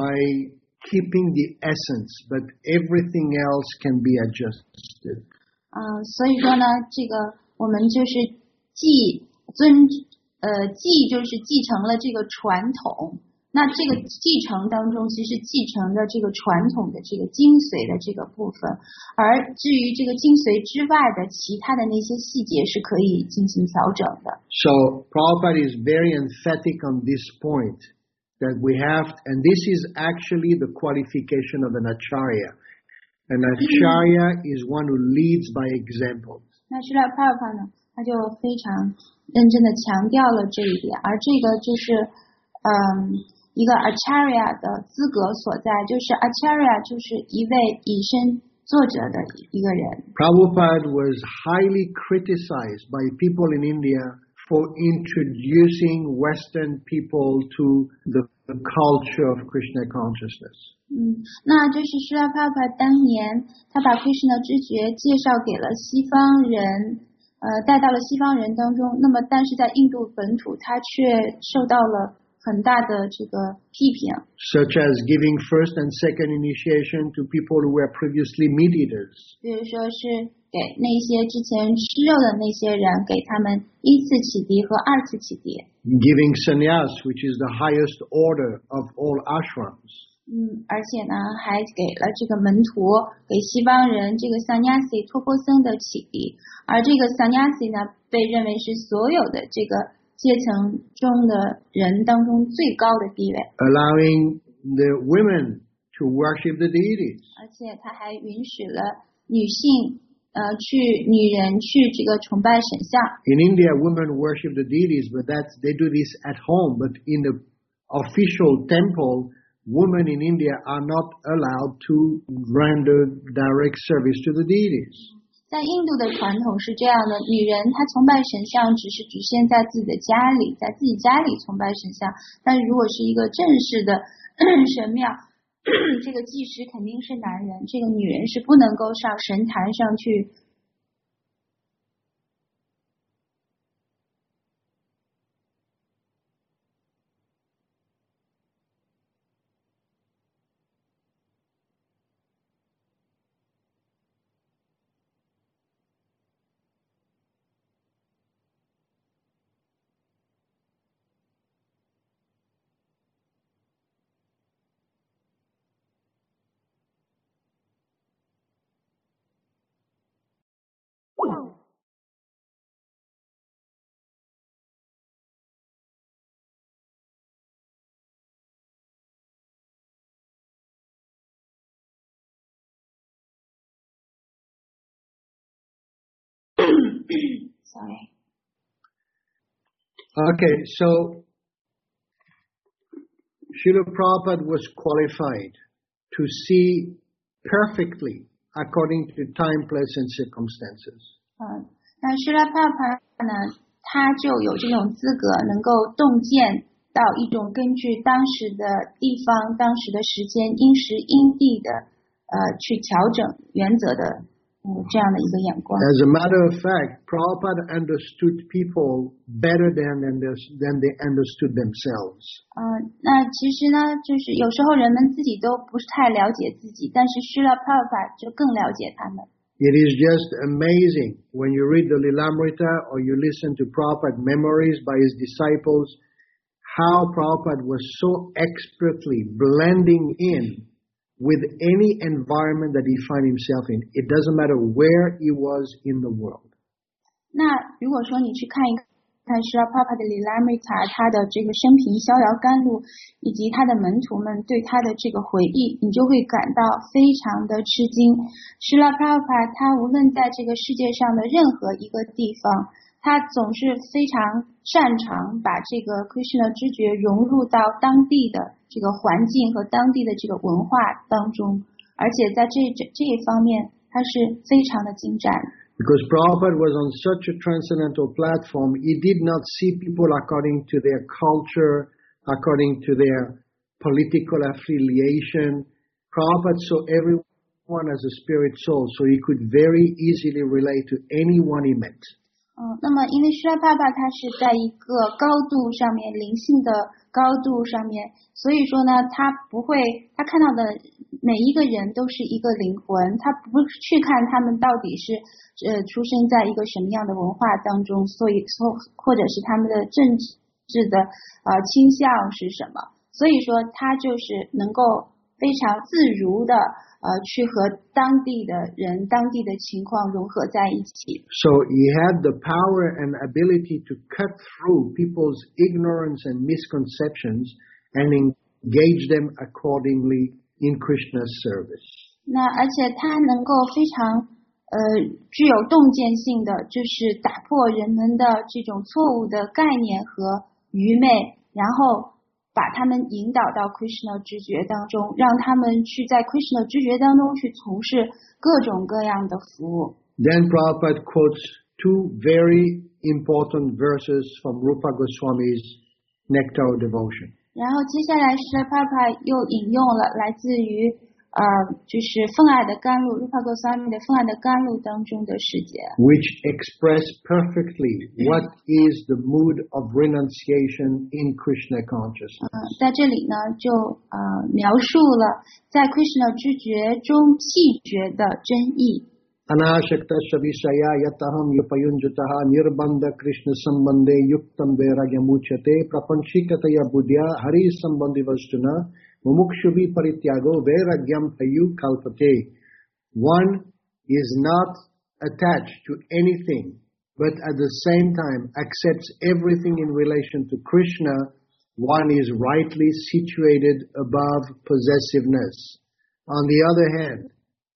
by keeping the essence, but everything else can be adjusted. 嗯、所以说呢，这个我们就是继尊，呃，继就是继承了这个传统。那这个继承当中，其实继承的这个传统的这个精髓的这个部分，而至于这个精髓之外的其他的那些细节是可以进行调整的。 So Prabhupada is very emphatic on this point that we have, and this is actually the qualification of an acharya. An acharya is one who leads by example. 那释拉帕帕呢，他就非常认真的强调了这一点，而这个就是嗯一个 acharya 的资格所在，就是 acharya 就是一位以身作则的一个人。 Prabhupada was highly criticized by people in India for introducing Western people to the, the culture of Krishna consciousness. 嗯，那就是释拉帕帕当年他把 Krishna 知觉介绍给了西方人，呃，带到了西方人当中。那么，但是在印度本土，他却受到了很大的这个批评， Such as giving first and second initiation to people who were previously meat eaters. 比如说是给那些之前吃肉的那些人，给他们一次启迪和二次启迪。 Giving sannyas, which is the highest order of all ashrams. 嗯，而且呢，还给了这个门徒，给西方人这个 sannyasi 托钵僧的启迪，而这个 sannyasi 呢，被认为是所有的这个阶层中的人当中最高的地位， Allowing the women to worship the deities. 而且他还允许了女性，呃，去女人去这个崇拜神像。 In India, women worship the deities, but that's, they do this at home. But in the official temple, women in India are not allowed to render direct service to the deities. 在印度的传统是这样的，女人她崇拜神像只是局限在自己的家里，在自己家里崇拜神像，但是如果是一个正式的神庙，这个祭司肯定是男人，这个女人是不能够上神坛上去。Sorry. Okay, so Srila Prabhupada was qualified to see perfectly according to time, place, and circumstances. 嗯，那施拉帕帕呢，他就有这种资格，能够洞见到一种根据当时的地方、当时的时间、因时因地的呃去调整原则的嗯这样的一个眼光。 As a matter of fact, Prabhupada understood people better than than they understood themselves. 嗯，那其实呢，就是有时候人们自己都不是太了解自己，但是施拉帕帕就更了解他们。 It is just amazing when you read the Lilamrita or you listen to Prabhupada memories by his disciples, how Prabhupada was so expertly blending in with any environment that he found himself in. It doesn't matter where he was in the world. 那如果说你去看一看施拉帕帕的里拉米塔，他的这个生平逍遥甘露，以及他的门徒们对他的这个回忆，你就会感到非常的吃惊。施拉帕帕他无论在这个世界上的任何一个地方，他总是非常擅长把这个 Krishna 知觉融入到当地的这个环境和当地的这个文化当中，而且在这这这一方面，他是非常的精湛。 Because Prabhupada was on such a transcendental platform, he did not see people according to their culture, according to their political affiliation. Prabhupada saw everyone as a spirit soul, so he could very easily relate to anyone he met. 嗯，那么因为施拉帕帕他是在一个高度上面，灵性的高度上面，所以说呢，他不会，他看到的每一个人都是一个灵魂，他不去看他们到底是呃出生在一个什么样的文化当中，所以说或者是他们的政治的呃倾向是什么，所以说他就是能够非常自如的呃去和当地的人、当地的情况融合在一起。 So he had the power and ability to cut through people's ignorance and misconceptions and engage them accordingly in Krishna's service. 那而且他能够非常呃具有洞见性的，就是打破人们的这种错误的概念和愚昧，然后把他们引导到 Krishna 知觉当中，让他们去在 Krishna 知觉当中去从事各种各样的服务。 Then Prabhupada quotes two very important verses from Rupa Goswami's Nectar of Devotion. 然后接下来是 Papa 又引用了来自于呃就是奉爱的甘露 Rupa Goswami 的奉爱的甘露当中的世界 which express perfectly what is the mood of renunciation in Krishna consciousness. 嗯，在这里呢就呃描述了在 Krishna 知觉中弃绝的真意。 Anashakta Shabishaya Yataham Yupayunjataha Nirbandha Krishna Sambandhe Yuktam Vairagyamuchate Prapanchikataya Buddhya Hari Sambandhi Vastuna Mumukshubi Parityago Vairagyam Payu Kalpate. One is not attached to anything, but at the same time accepts everything in relation to Krishna. One is rightly situated above possessiveness. On the other hand,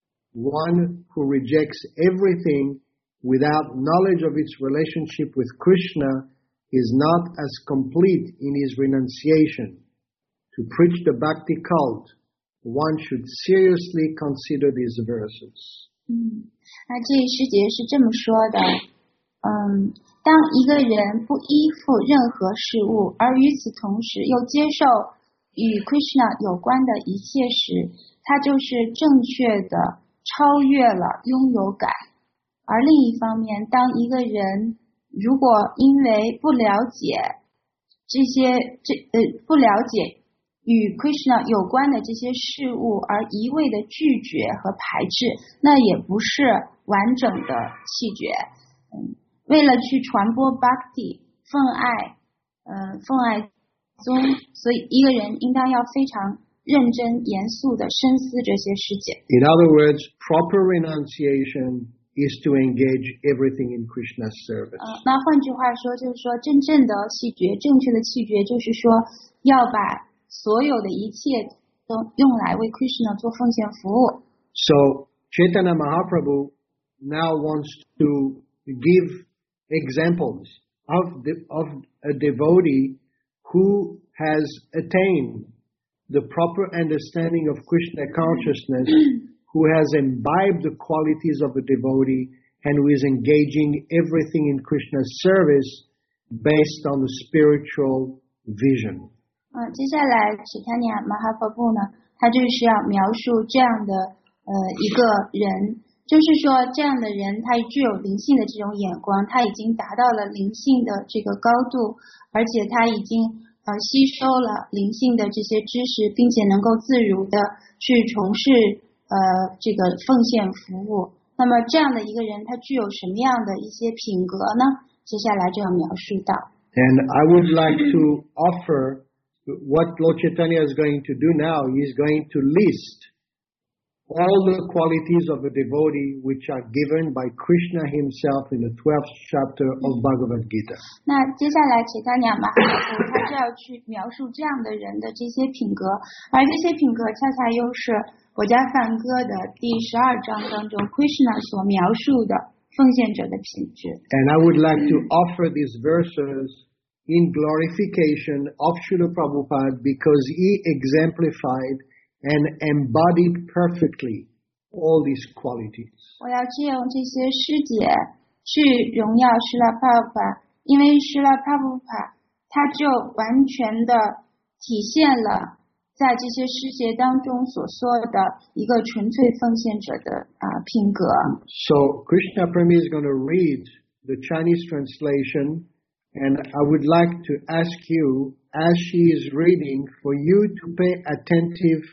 one who rejects everything without knowledge of its relationship with Krishna is not as complete in his renunciation. To preach the Bhakti cult, one should seriously consider these verses. 嗯，那这一师节是这么说的，嗯，当一个人不依附任何事物，而与此同时又接受与 Krishna 有关的一切时，他就是正确的超越了拥有感。而另一方面，当一个人如果因为不了解这些这呃不了解与 Krishna 有关的这些事物而一味的拒绝和排斥，那也不是完整的弃绝。嗯，为了去传播 Bhakti 奉爱，呃奉爱宗，所以一个人应当要非常认真严肃的深思这些事情。 In other words, proper renunciation is to engage everything in Krishna's service. 呃，那换句话说，就是说真正的弃绝，正确的弃绝，就是说要把所有的一切都用来为 Krishna 做奉献服务。 So Chaitanya Mahaprabhu now wants to give examples of the, of a devotee who has attained the proper understanding of Krishna consciousness, who has imbibed the qualities of a devotee and who is engaging everything in Krishna's service based on the spiritual vision. 嗯，接下来Chaitanya Mahaprabhu呢，他就是要描述这样的呃一个人，就是说这样的人他具有灵性的这种眼光，他已经达到了灵性的这个高度，而且他已经呃吸收了灵性的这些知识，并且能够自如的去从事呃这个奉献服务。那么这样的一个人，他具有什么样的一些品格呢？接下来就要描述到。 And I would like to offer what Lord Chaitanya is going to do now. He is going to list all the qualities of a devotee which are given by Krishna himself in the twelfth chapter of Bhagavad Gita. 那接下来Chaitanya Mahaprabhu他就要去描述这样的人的这些品格，而这些品格恰恰又是国家梵歌的第十二章当中 Krishna 所描述的奉献者的品质。 And I would like to offer these verses in glorification of Srila Prabhupada because he exemplified and embodied perfectly all these qualities. 我要借用这些诗节去荣耀Srila Prabhupada，因为Srila Prabhupada他就完全的体现了在这些诗节当中所说的一个纯粹奉献者的啊、呃、品格。 So Krishna Premi is going to read the Chinese translation, and I would like to ask you, as she is reading, for you to pay attentive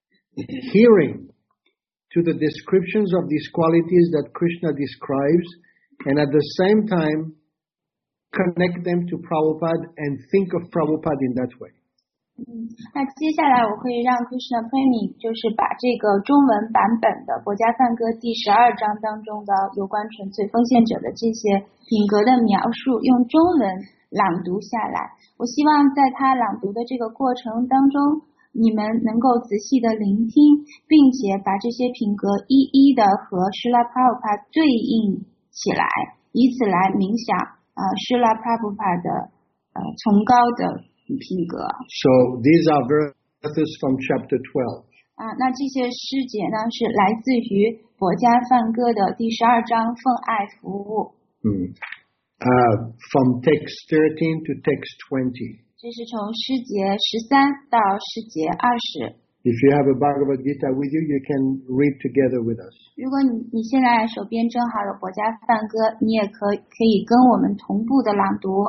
hearing to the descriptions of these qualities that Krishna describes, and at the same time connect them to Prabhupada and think of Prabhupada in that way. 嗯，那接下来我会让 Krishna Premi 就是把这个中文版本的国家梵歌第十二章当中的有关纯粹奉献者的这些品格的描述用中文朗读下来。我希望在他朗读的这个过程当中，你们能够仔细的聆听，并且把这些品格一一的和Srila Prabhupada对应起来，以此来冥想呃Srila Prabhupada的呃崇高的品格。 So these are verses from chapter twelve. 啊，那这些诗节呢是来自于国家梵歌的第十二章奉爱服务。 Hmm. Uh, from text thirteen to text twenty. 这是从诗节十三到诗节二十。 If you have a Bhagavad Gita with you, you can read together with us. 如果你你现在手边正好有国家梵歌，你也可可以跟我们同步的朗读。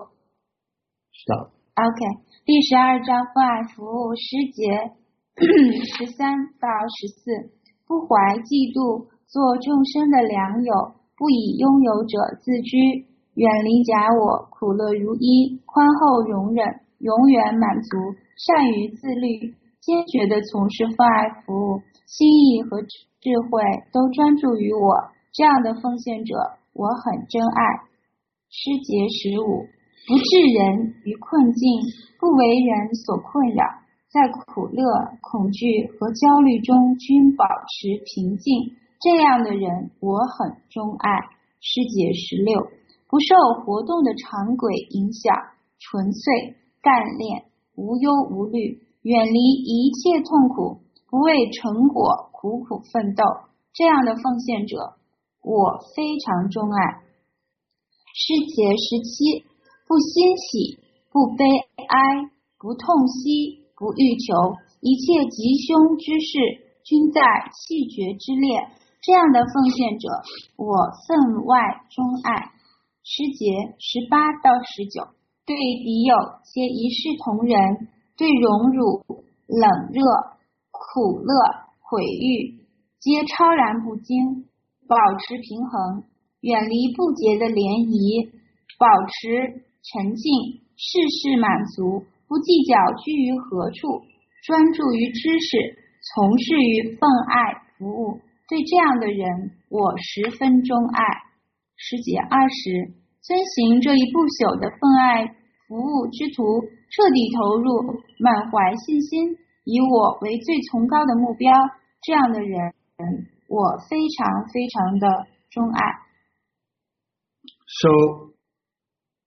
Stop. OK， 第十二章奉爱服务诗节十三到十四。不怀嫉妒，做众生的良友，不以拥有者自居，远离假我，苦乐如一，宽厚容忍，永远满足，善于自律，坚决地从事奉爱服务，心意和智慧都专注于我，这样的奉献者我很珍爱。诗节十五，不置人于困境，不为人所困扰，在苦乐、恐惧和焦虑中均保持平静，这样的人我很钟爱。诗节十六，不受活动的常轨影响，纯粹、干练，无忧无虑，远离一切痛苦，不为成果苦苦奋斗，这样的奉献者我非常钟爱。诗节十七，不欣喜，不悲哀，不痛惜，不欲求，一切吉凶之事均在气绝之列，这样的奉献者我分外钟爱。诗节十八到十九，对敌友皆一视同仁，对荣辱、冷热、苦乐、毁誉皆超然不惊，保持平衡，远离不洁的涟漪，保持沉静，事事满足，不计较居于何处，专注于知识，从事于奉爱服务，对这样的人我十分钟爱。诗节二十，遵行这一不朽的奉爱服务之途，彻底投入，满怀信心，以我为最崇高的目标，这样的人我非常非常的钟爱。 So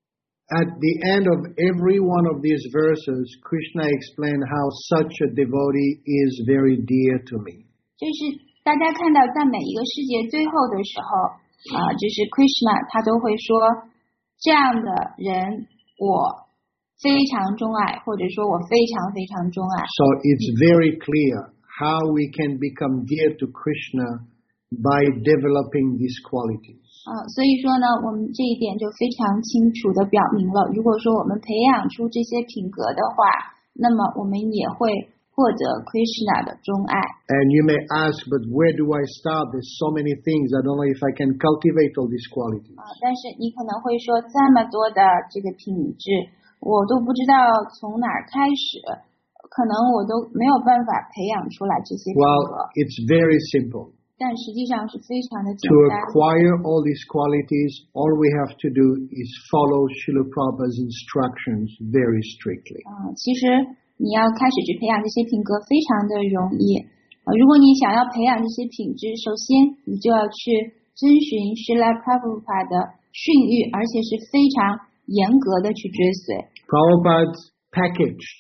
At the end of every one of these verses, Krishna explained how such a devotee is very dear to me. 就是大家看到在每一个世界最后的时候啊、呃，就是 Krishna 他都会说这样的人我非常钟爱，或者说我非常非常钟爱。 So it's very clear how we can become dear to Krishna by developing these qualities. 啊、呃，所以说呢，我们这一点就非常清楚的表明了，如果说我们培养出这些品格的话，那么我们也会获得 Krishna 的钟爱。 And you may ask, but where do I start? There's so many things. I don't know if I can cultivate all these qualities. 啊、但是你可能会说，这么多的这个品质，我都不知道从哪儿开始，可能我都没有办法培养出来这些品格。 Well, it's very simple. 但实际上是非常的简 To 单。 acquire all these qualities, all we have to do is follow Srila Prabhupada's instructions very strictly. 啊、其实你要开始去培养这些品格非常的容易。呃，如果你想要培养这些品质，首先你就要去遵循 Srila Prabhupada 的训谕，而且是非常严格的去追随。 Prabhupada packaged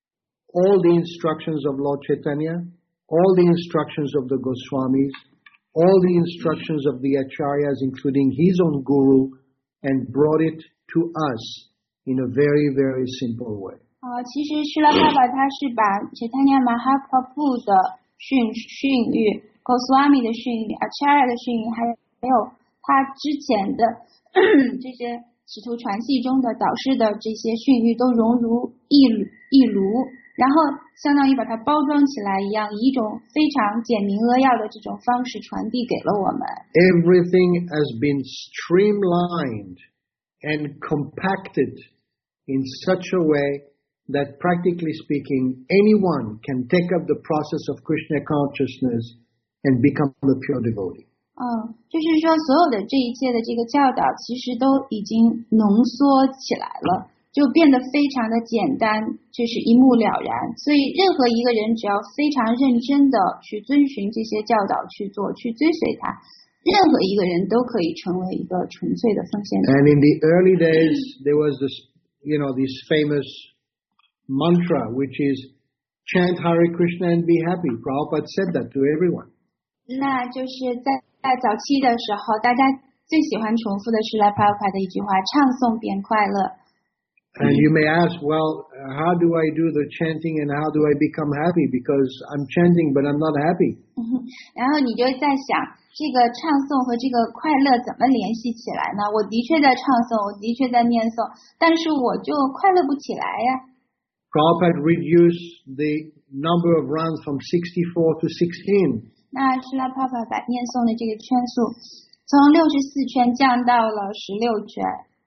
all the instructions of Lord Chaitanya, all the instructions of the Goswamis, all the instructions of the Acharyas, including his own guru, and brought it to us in a very, very simple way. 啊、其实 Srila Prabhupada 他是把 Chaitanya Mahaprabhu 的训训谕、Goswami 的训谕、Acharya 的训谕，还有他之前的这些使徒传系中的导师的这些训谕，都融入一一炉，然后相当于把它包装起来一样，以一种非常简明扼要的这种方式传递给了我们。 Everything has been streamlined and compacted in such a way that, practically speaking, anyone can take up the process of Krishna consciousness and become a pure devotee. 嗯，就是说所有的这一切的这个教导，其实都已经浓缩起来了，就变得非常的简单，就是一目了然。所以任何一个人只要非常认真的去遵循这些教导去做，去追随它，任何一个人都可以成为一个纯粹的奉献者。 And in the early days, there was this, you know, this famous mantra, which is chant Hare Krishna and be happy. Prabhupada said that to everyone. 那就是在在早期的时候，大家最喜欢重复的是来 Prabhupada 的一句话：唱诵便快乐。 And you may ask, well, uh, how do I do the chanting and how do I become happy? Because I'm chanting, but I'm not happy. 然后你就在想，这个唱诵和这个快乐怎么联系起来呢？我的确在唱诵，我的确在念诵，但是我就快乐不起来呀。 Prabhupada reduced the number of rounds from sixty-four to sixteen. 那是拉帕帕把念诵的这个圈数从六十四圈降到了十六圈。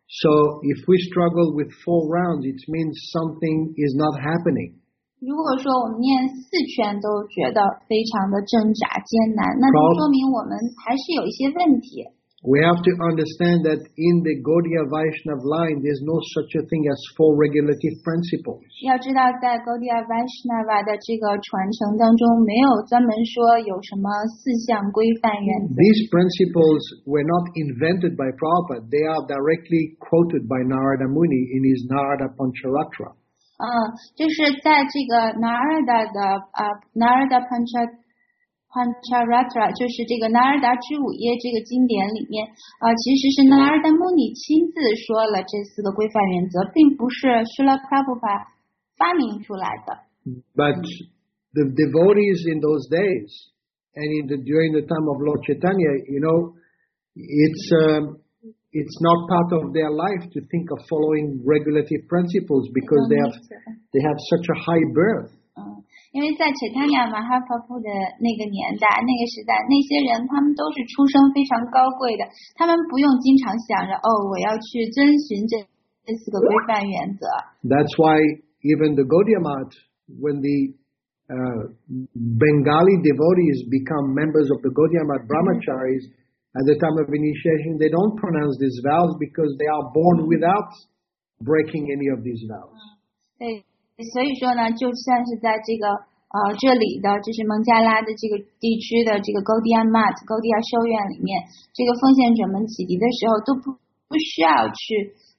So if we struggle with four rounds, it means something is not happening. 如果说我们念四圈都觉得非常的挣扎艰难，那就说明我们还是有一些问题。 We have to understand that in the Gaudiya Vaishnava line, there's no such a thing as four regulative principles. 要知道，在 Gaudiya Vaishnava 的这个传承当中，没有专门说有什么四项规范原则。 These principles were not invented by Prabhupada. They are directly quoted by Narada Muni in his Narada Pancharatra. 嗯，就是在这个 Narada 的呃 Narada Pancha Pancharatra， 就是这个纳尔达之五页这个经典里面，啊、呃，其实是纳尔达穆尼亲自说了这四个规范原则，并不是 Srila Prabhupada 发明出来的。 But the devotees in those days, and in the, during the time of Lord Chaitanya, you know, it's um, it's not part of their life to think of following regulative principles because they have they have such a high birth. 嗯，因为在 Chaitanya Mahaprabhu 的那个年代、那个时代，那些人他们都是出身非常高贵的，他们不用经常想着哦，我要去遵循这这四个规范原则。 That's why even the Gaudiya Math, when the uh, Bengali devotees become members of the Gaudiya Math Brahmacharis, at the time of initiation, they don't pronounce these vows because they are born without breaking any of these vows. 对。所以说呢，就算是在这个呃这里的就是孟加拉的这个地区的这个 Gaudiya Math Gaudiya 修院里面，这个奉献者们启迪的时候都不不需要去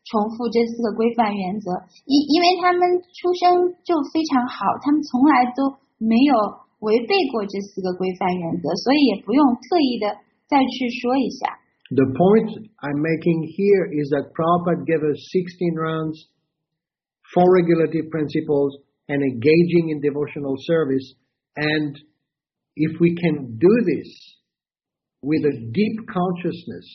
重复这四个规范原则，因因为他们出生就非常好，他们从来都没有违背过这四个规范原则，所以也不用特意的再去说一下。 The point I'm making here is that Prabhupada gave us sixteen rounds, four regulative principles, and engaging in devotional service. And if we can do this with a deep consciousness,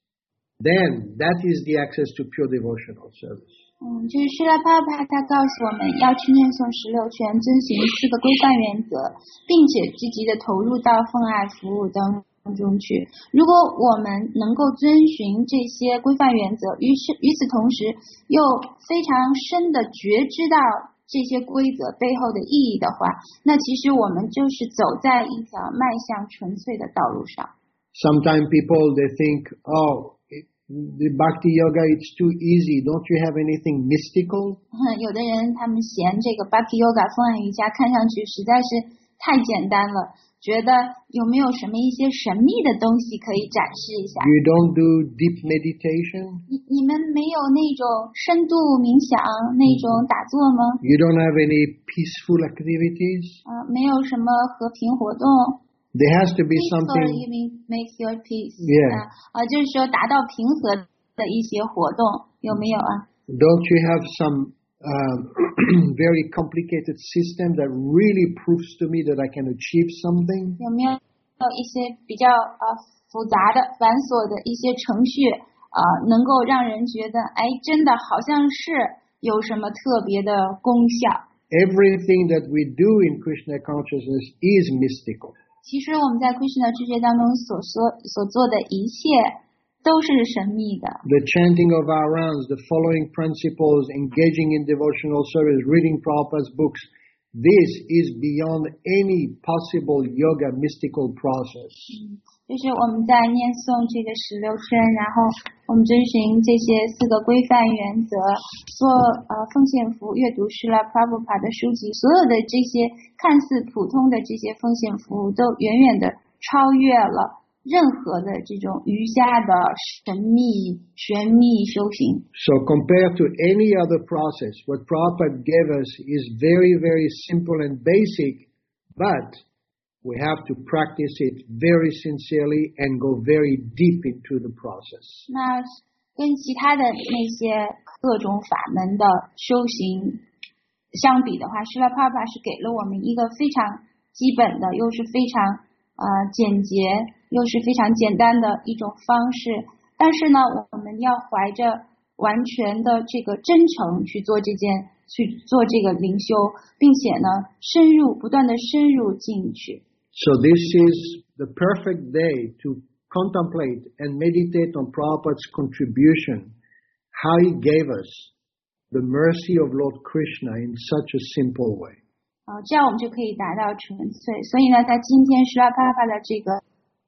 then that is the access to pure devotional service. 嗯，就是释拉帕帕他告诉我们要去念诵十六圈，遵循四个规范原则，并且积极的投入到奉爱服务当中去。如果我们能够遵循这些规范原则，于是与此同时又非常深的觉知到这些规则背后的意义的话，那其实我们就是走在一条迈向纯粹的道路上。 Sometimes people, they think, oh, the Bhakti Yoga, it's too easy. Don't you have anything mystical? 有的人他们嫌这个 Bhakti Yoga 风爱瑜伽看上去实在是太简单了，觉得有没有什么一些神秘的东西可以展示一下？ You don't do deep meditation? 你你们没有那种深度冥想那种打坐吗？ You don't have any peaceful activities? 啊、呃，没有什么和平活动。 There has to be Peaceful, something. you mean make your peace? Yeah. 啊、呃，就是说达到平和的一些活动有没有啊？ Don't you have some uh, very complicated system that really proves to me that I can achieve something? 有没有一些比较呃复杂的、繁琐的一些程序啊、呃，能够让人觉得哎，真的好像是有什么特别的功效？ Everything that we do in Krishna consciousness is mystical. 其实我们在 Krishna 知觉当中所说所做的一切都是神秘的。 The chanting of our rounds, the following principles, engaging in devotional service, reading Prabhupada's books, this is beyond any possible yoga mystical process. 嗯，就是我们在念诵这个十六圈，然后我们遵循这些四个规范原则，做呃奉献服务，阅读释拉 Prabhupada 的书籍，所有的这些看似普通的这些奉献服务，都远远的超越了任何的这种瑜伽的神秘玄秘修行。 So compared to any other process, what Prabhupada gave us is very, very simple and basic, but we have to practice it very sincerely and go very deep into the process. 那跟其他的那些各种法门的修行相比的话，释拉帕帕是给了我们一个非常基本的，又是非常呃简洁，又是非常简单的一种方式。但是呢，我们要怀着完全的这个真诚去做这件，去做这个灵修，并且呢，深入不断的深入进去。 So this is the perfect day to contemplate and meditate on Prabhupada's contribution, how he gave us the mercy of Lord Krishna in such a simple way. 啊、呃，这样我们就可以达到纯粹。所以呢，在今天释拉帕帕的这个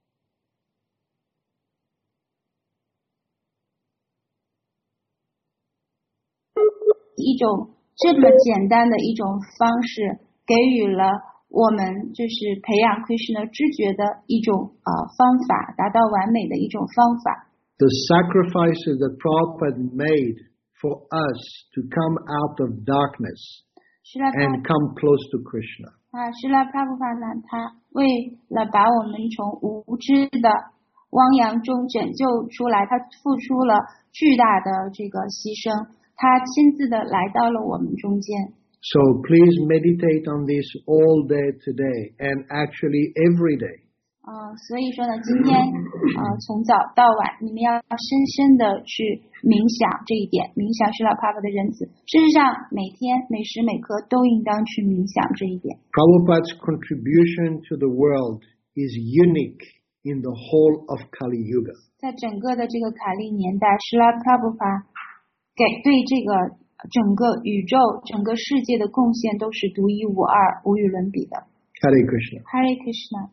一种这么简单的一种方式，给予了我们就是培养 Krishna 知觉的一种呃方法，达到完美的一种方法。 The sacrifices that Prabhupada made for us to come out of darkness and come close to Krishna. 啊，释拉帕布帕呢，他为了把我们从无知的汪洋中拯救出来，他付出了巨大的这个牺牲，他亲自的来到了我们中间。 So please meditate on this all day today and actually every day. 啊、呃，所以说呢，今天啊、呃、从早到晚，你们要深深的去冥想这一点，冥想释拉帕帕的仁慈。事实上，每天每时每刻都应当去冥想这一点。 Prabhupada's contribution to the world is unique in the whole of Kali Yuga. 在整个的这个卡利年代，释拉帕布帕给对这个整个宇宙、整个世界的贡献都是独一无二、无与伦比的。 Hare Krishna. Hare Krishna。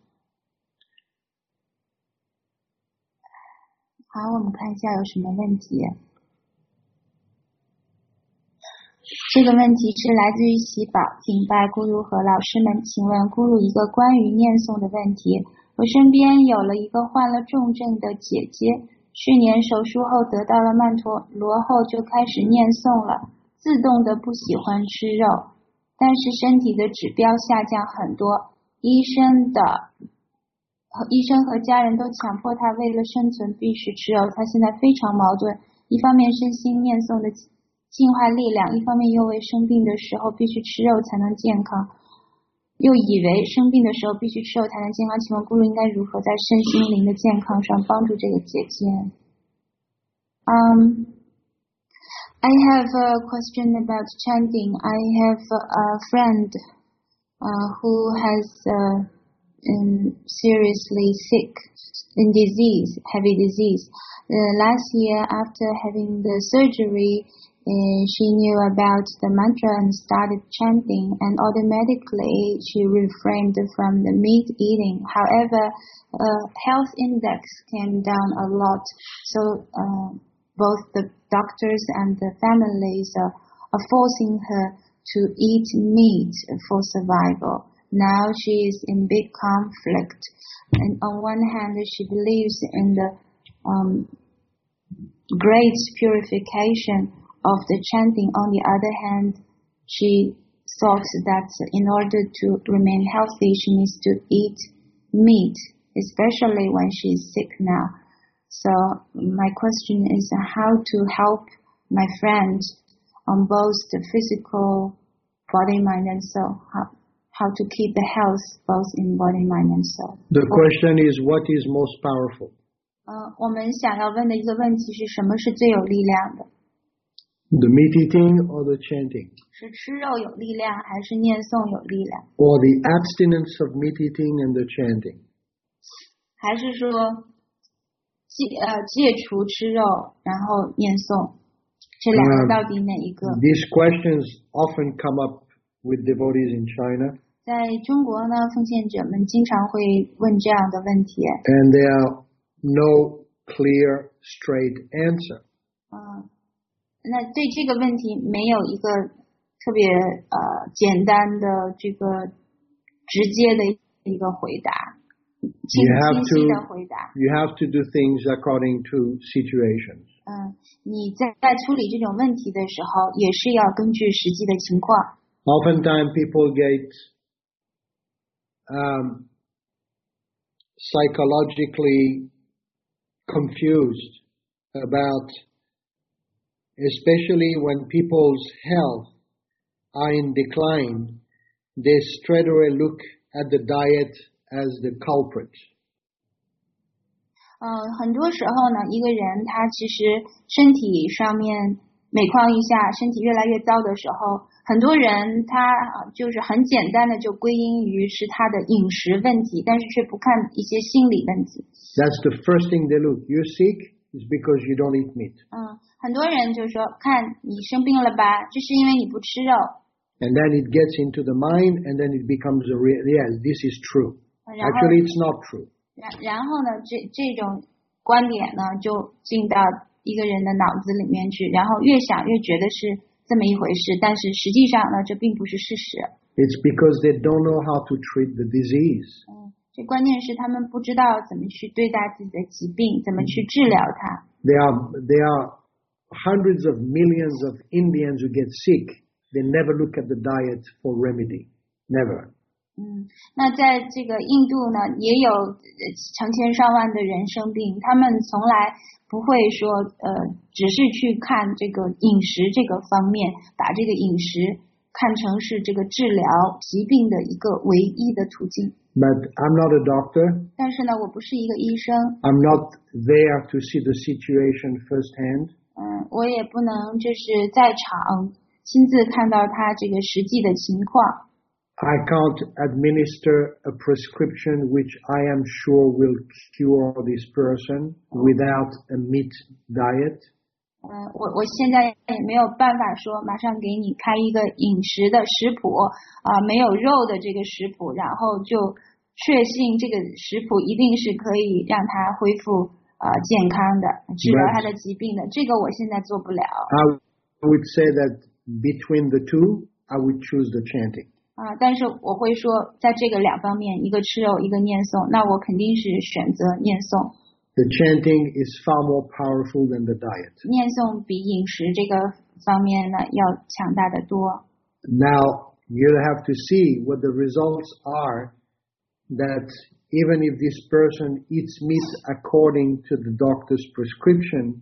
好，我们看一下有什么问题。这个问题是来自于喜宝，敬拜咕噜和老师们，请问咕噜一个关于念诵的问题。我身边有了一个患了重症的姐姐， 去年手术后得到了曼陀罗后就开始念诵了，自动的不喜欢吃肉，但是身体的指标下降很多，医生的医生和家人都强迫他为了生存必须吃肉，他现在非常矛盾，一方面身心念诵的净化力量，一方面又为生病的时候必须吃肉才能健康，又以为生病的时候必须吃肉才能健康，请问咕噜应该如何在身心灵的健康上帮助这个姐姐？ Um, I have a question about chanting. I have a friend uh, who has uh, um, seriously sick in disease, heavy disease. Uh, last year after having the surgery, Uh, she knew about the mantra and started chanting, and automatically she refrained from the meat eating. However, uh, health index came down a lot, so uh, both the doctors and the families are, are forcing her to eat meat for survival. Now she is in big conflict, and on one hand she believes in the um, great purification of the chanting. On the other hand, she thought that in order to remain healthy, she needs to eat meat, especially when she is sick now. So my question is how to help my friend on both the physical, body, mind, and soul. How, how to keep the health both in body, mind, and soul. The question is, what is most powerful? 呃，我们想要问的一个问题是什么是最有力量的？ The meat eating or the chanting? 是吃肉有力量，还是念诵有力量？ Or the abstinence of meat eating and the chanting? 还是说戒呃戒除吃肉，然后念诵？这两个到底哪一个？ Um, these questions often come up with devotees in China. 在中国呢，奉献者们经常会问这样的问题。 And there are no clear, straight answer. 嗯。那对这个问题没有一个特别呃简单的这个直接的一个回答，清清晰的回答。 You have to do things according to situations. 嗯，你在在处理这种问题的时候，也是要根据实际的情况。 Oftentimes people get um, psychologically confused about, especially when people's health are in decline, they straight away look at the diet as the culprit. 嗯、呃，很多时候呢，一个人他其实身体上面每况愈下，身体越来越糟的时候，很多人他就是很简单的就归因于是他的饮食问题，但是却不看一些心理问题。 That's the first thing they look. You're sick, it's because you don't eat meat. 嗯。很多人就说看你生病了吧，这是因为你不吃肉。 And then it gets into the mind and then it becomes a real, yes, this is true. Actually, it's not true. 然然后呢，这这种观点呢就进到一个人的脑子里面去，然后越想越觉得是这么一回事，但是实际上呢，这并不是事实。 It's because they don't know how to treat the disease. 嗯，这关键是他们不知道怎么去对待自己的疾病，怎么去治疗它。 There are, there are hundreds of millions of Indians who get sick. They never look at the diet for remedy. Never. 嗯，那在这个印度呢，也有成千上万的人生病，他们从来不会说，呃，只是去看这个饮食这个方面，把这个饮食看成是这个治疗疾病的一个唯一的途径。 But I'm not a doctor. 但是呢，我不是一个医生。 I'm not there to see the situation firsthand. 嗯，我也不能就是在场亲自看到他这个实际的情况。 I can't administer a prescription which I am sure will cure this person without a meat diet. 嗯，我我现在也没有办法说马上给你开一个饮食的食谱啊、呃，没有肉的这个食谱，然后就确信这个食谱一定是可以让他恢复呃健康的，治疗他的疾病的。这个我现在做不了。 I would say that between the two, I would choose the chanting. 啊，但是我会说，在这个两方面，一个吃肉，一个念诵，那我肯定是选择念诵。 The chanting is far more powerful than the diet. 念诵比饮食这个方面呢要强大得多。 Now, you'll have to see what the results are that even if this person eats meat according to the doctor's prescription,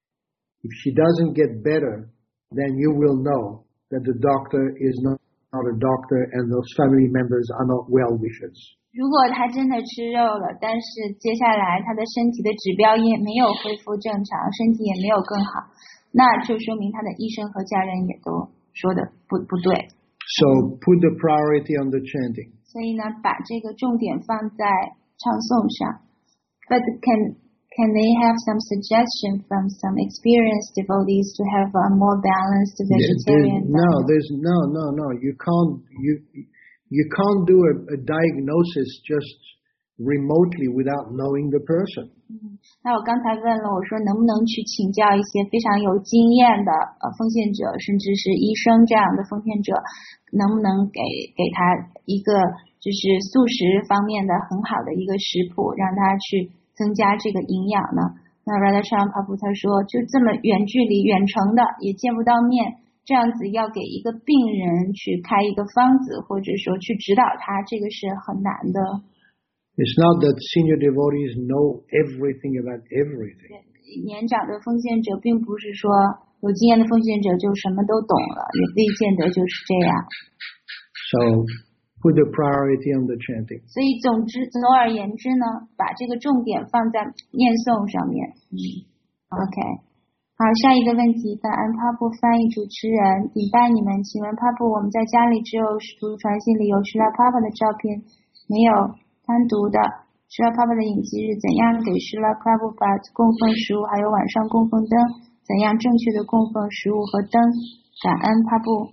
if she doesn't get better, then you will know that the doctor is not, not a doctor and those family members are not well-wishers. 如果他真的吃肉了，但是接下来他的身体的指标也没有恢复正常，身体也没有更好，那就说明他的医生和家人也都说的不不对。 So put the priority on the chanting. 所以呢，把这个重点放在唱诵上。But can can they have some suggestion from some experienced devotees to have a more balanced vegetarian There's, no, diet? there's no, no, no. You can't you you can't do a, a diagnosis just remotely without knowing the person. 嗯，那我刚才问了，我说能不能去请教一些非常有经验的呃奉献者，甚至是医生这样的奉献者，能不能给给他一个就是素食方面的很好的一个食谱，让他去增加这个营养呢？那 Radhacharya Prabhu 他说，就这么远距离远程的也见不到面，这样子要给一个病人去开一个方子，或者说去指导他，这个是很难的。 It's not that senior devotees know everything about everything. 年长的奉献者并不是说有经验的奉献者就什么都懂了，也未见得就是这样。 So put the priority on the chanting. 所以总之总而言之呢，把这个重点放在念诵上面。嗯 ，OK。好，下一个问题，感恩帕布翻译主持人，顶拜你们，请问帕布，我们在家里只有读传信里有施拉帕帕的照片，没有单独的施拉帕帕的影记日，怎样给施拉帕布把供奉食物，还有晚上供奉灯，怎样正确的供奉食物和灯？感恩帕布。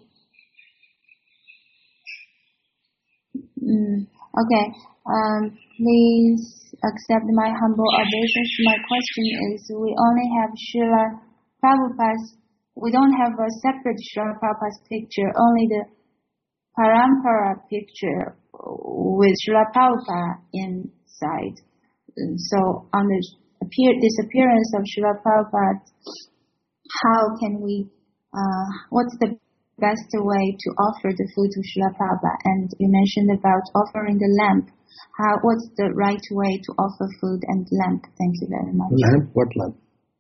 嗯 ，OK， um, please accept my humble obeisance. My question is, we only have Srila Prabhupada's, we don't have a separate Srila Prabhupada's picture, only the Parampara picture with Srila Prabhupada inside. And so on the appear, disappearance of Srila Prabhupada, how can we, uh, what's the best way to offer the food to Srila Prabhupada? And you mentioned about offering the lamp. How, what's the right way to offer food and lamp? Thank you very much. Lamp? What lamp?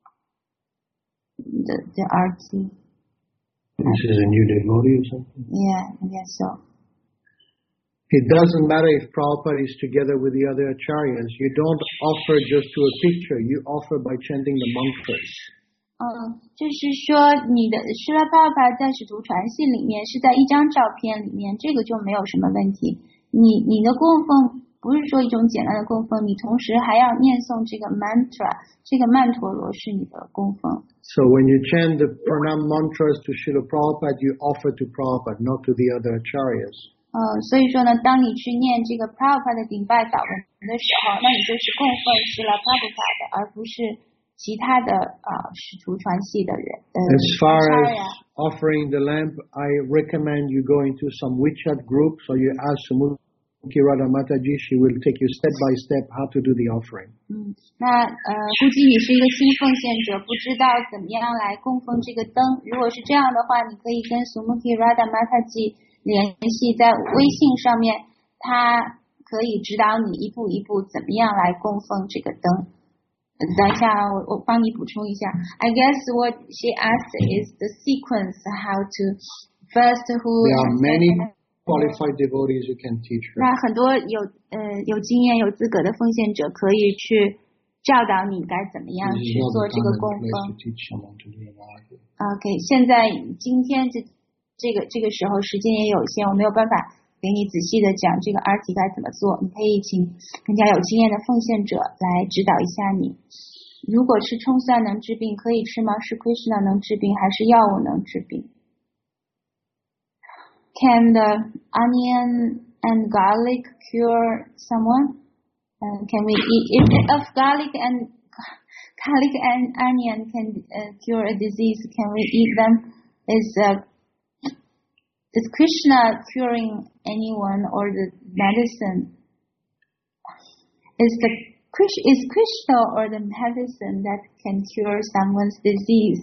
The, the arti. This is a new devotee or something? Yeah, I guess so. It doesn't matter if Prabhupada is together with the other acharyas. You don't offer just to a picture. You offer by chanting the mantras. 嗯，就是说你的施拉帕帕在使徒传信里面是在一张照片里面，这个就没有什么问题。你你的供奉不是说一种简单的供奉，你同时还要念诵这个 mantra， 这个曼陀罗是你的供奉。 So when you chant the pranam mantras to Srila Prabhupada, you offer to Prabhupada, not to the other acharyas. 呃，所以说呢，当你去念这个 Prabhupada 的顶拜祷文的时候，那你就是供奉施拉 Prabhupada 的，而不是其他的呃使徒传系的人。呃 As far as acharya offering the lamp, I recommend you go into some WeChat groups or you ask Sumukhi Radha Mataji, she will take you step by step how to do the offering. 嗯，那呃，估计你是一个新奉献者，不知道怎么样来供奉这个灯。如果是这样的话，你可以跟 Sumukhi Radha Mataji 联系，在微信上面，他可以指导你一步一步怎么样来供奉这个灯。等一下，我我帮你补充一下。I guess what she asked is the sequence how to first who. There are many qualified devotees who can teach her. 那很多有呃有经验有资格的奉献者可以去教导你该怎么样去做这个供奉。OK， 现在今天这这个这个时候时间也有限，我没有办法给你仔细的讲这个 arti 该怎么做，你可以请更加有经验的奉献者来指导一下你。如果吃葱蒜能治病，可以吃吗？是 Krishna 能治病，还是药物能治病 ？Can the onion and garlic cure someone? Uh, can we eat if of garlic and garlic and onion can uh, cure a disease? Can we eat them? Is uh, is Krishna curing anyone or the medicine? Is the is Krishna or the medicine that can cure someone's disease?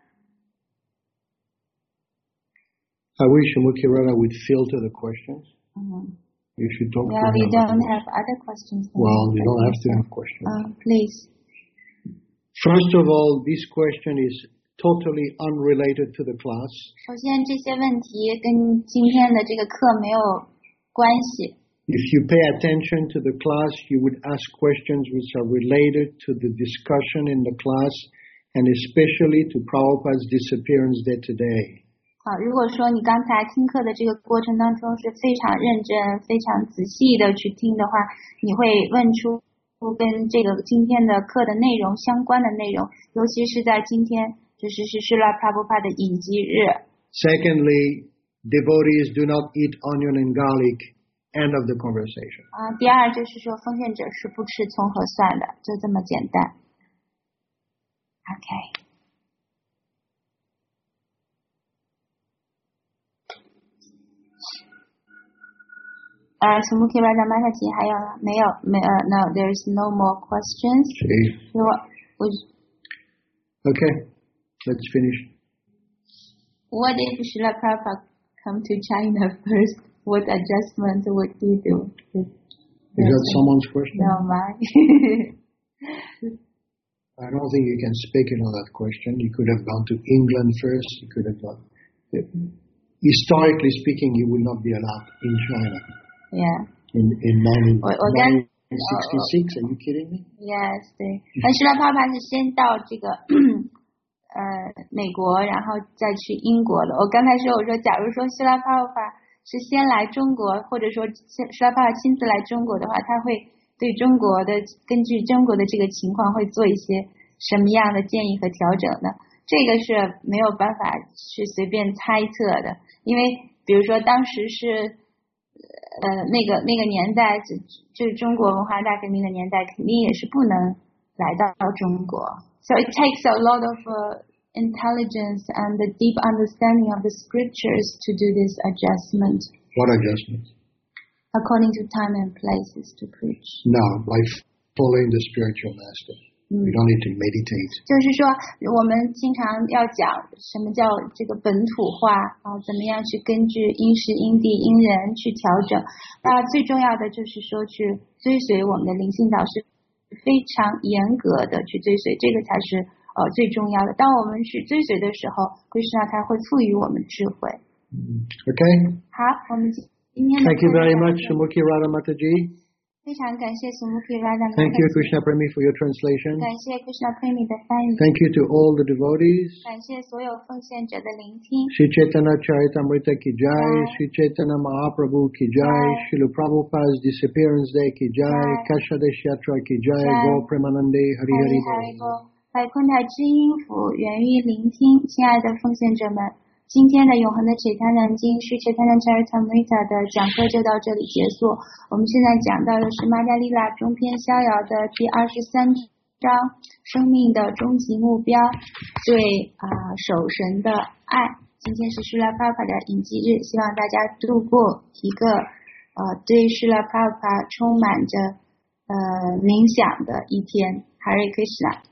I wish Mukherjee would filter the questions. Mm-hmm. You should talk well, to we him. don't have other questions. Well, you don't have to have questions. Uh, please. First of all, this question is totally unrelated to the class. 首先，这些问题跟今天的这个课没有关系。 If you pay attention to the class, you would ask questions which are related to the discussion in the class, and especially to Prabhupada's disappearance day today. 好，如果说你刚才听课的这个过程当中是非常认真、非常仔细的去听的话，你会问出跟这个今天的课的内容相关的内容，尤其是在今天就是是Srila Prabhupada的隐疾日。 Secondly, devotees do not eat onion and garlic. End of the conversation. 啊，第二就是说奉献者是不吃葱和蒜的，就这么简单。OK。呃 ，Sumukhi Radha Mataji 还有没有？没呃 ，No, there's no more questions. See. Would, okay, let's finish. What if Srila Prabhupada come to China first? What adjustment would he do? Is that someone's question? No, mine. I don't think you can speculate on that question. You could have gone to England first. You could have gone. Historically speaking, you will not be allowed in China. Yeah. In in nineteen sixty-six, oh, are you kidding me? Yes, 对。但是呢，帕帕是先到这个呃美国，然后再去英国了。我刚才说，我说，假如说希拉帕帕是先来中国，或者说希拉帕帕亲自来中国的话，他会对中国的根据中国的这个情况会做一些什么样的建议和调整呢？这个是没有办法去随便猜测的，因为比如说当时是。呃，那个那个年代，就是中国文化大革命的年代，肯定也是不能来到中国。So it takes a lot of uh, intelligence and a deep understanding of the scriptures to do this adjustment. What adjustment? According to time and places to preach. No, by following the spiritual master. We don't need to meditate. 就是说，我们经常要讲什么叫这个本土化啊，怎么样去根据因时因地因人去调整。那最重要的就是说，去追随我们的灵性导师，非常严格的去追随，这个才是呃最重要的。当我们去追随的时候，Krishna他会赋予我们智慧。 Okay. 好，我们今天。 Thank you very much, Sumukhi Radha Mataji. 非常感谢 Sumukhi Radha Mataji. Thank you, Krishna Premi, for your translation. 感谢 Krishna Premi 的翻译。 Thank you to all the devotees. 感谢所有奉献者的聆听。 Shri Chaitanya Charitamrita ki jai, Shri Chaitanya Mahaprabhu ki jai, Srila Prabhupada's disappearance day ki jai, Kashadesh Yatra ki jai, Gaur Premanande Hari Hari Bol. 百昆台知音符，源于聆听。亲爱的奉献者们，今天的永恒的解坛南经是解坛南 Charitamrita 的讲课就到这里结束。我们现在讲到的是玛加丽拉中篇逍遥的第二十三章，生命的终极目标，对啊、呃、守神的爱。今天是Srila Prabhupada的隐疾日，希望大家度过一个呃对Srila Prabhupada充满着呃冥想的一天。Hare Krishna。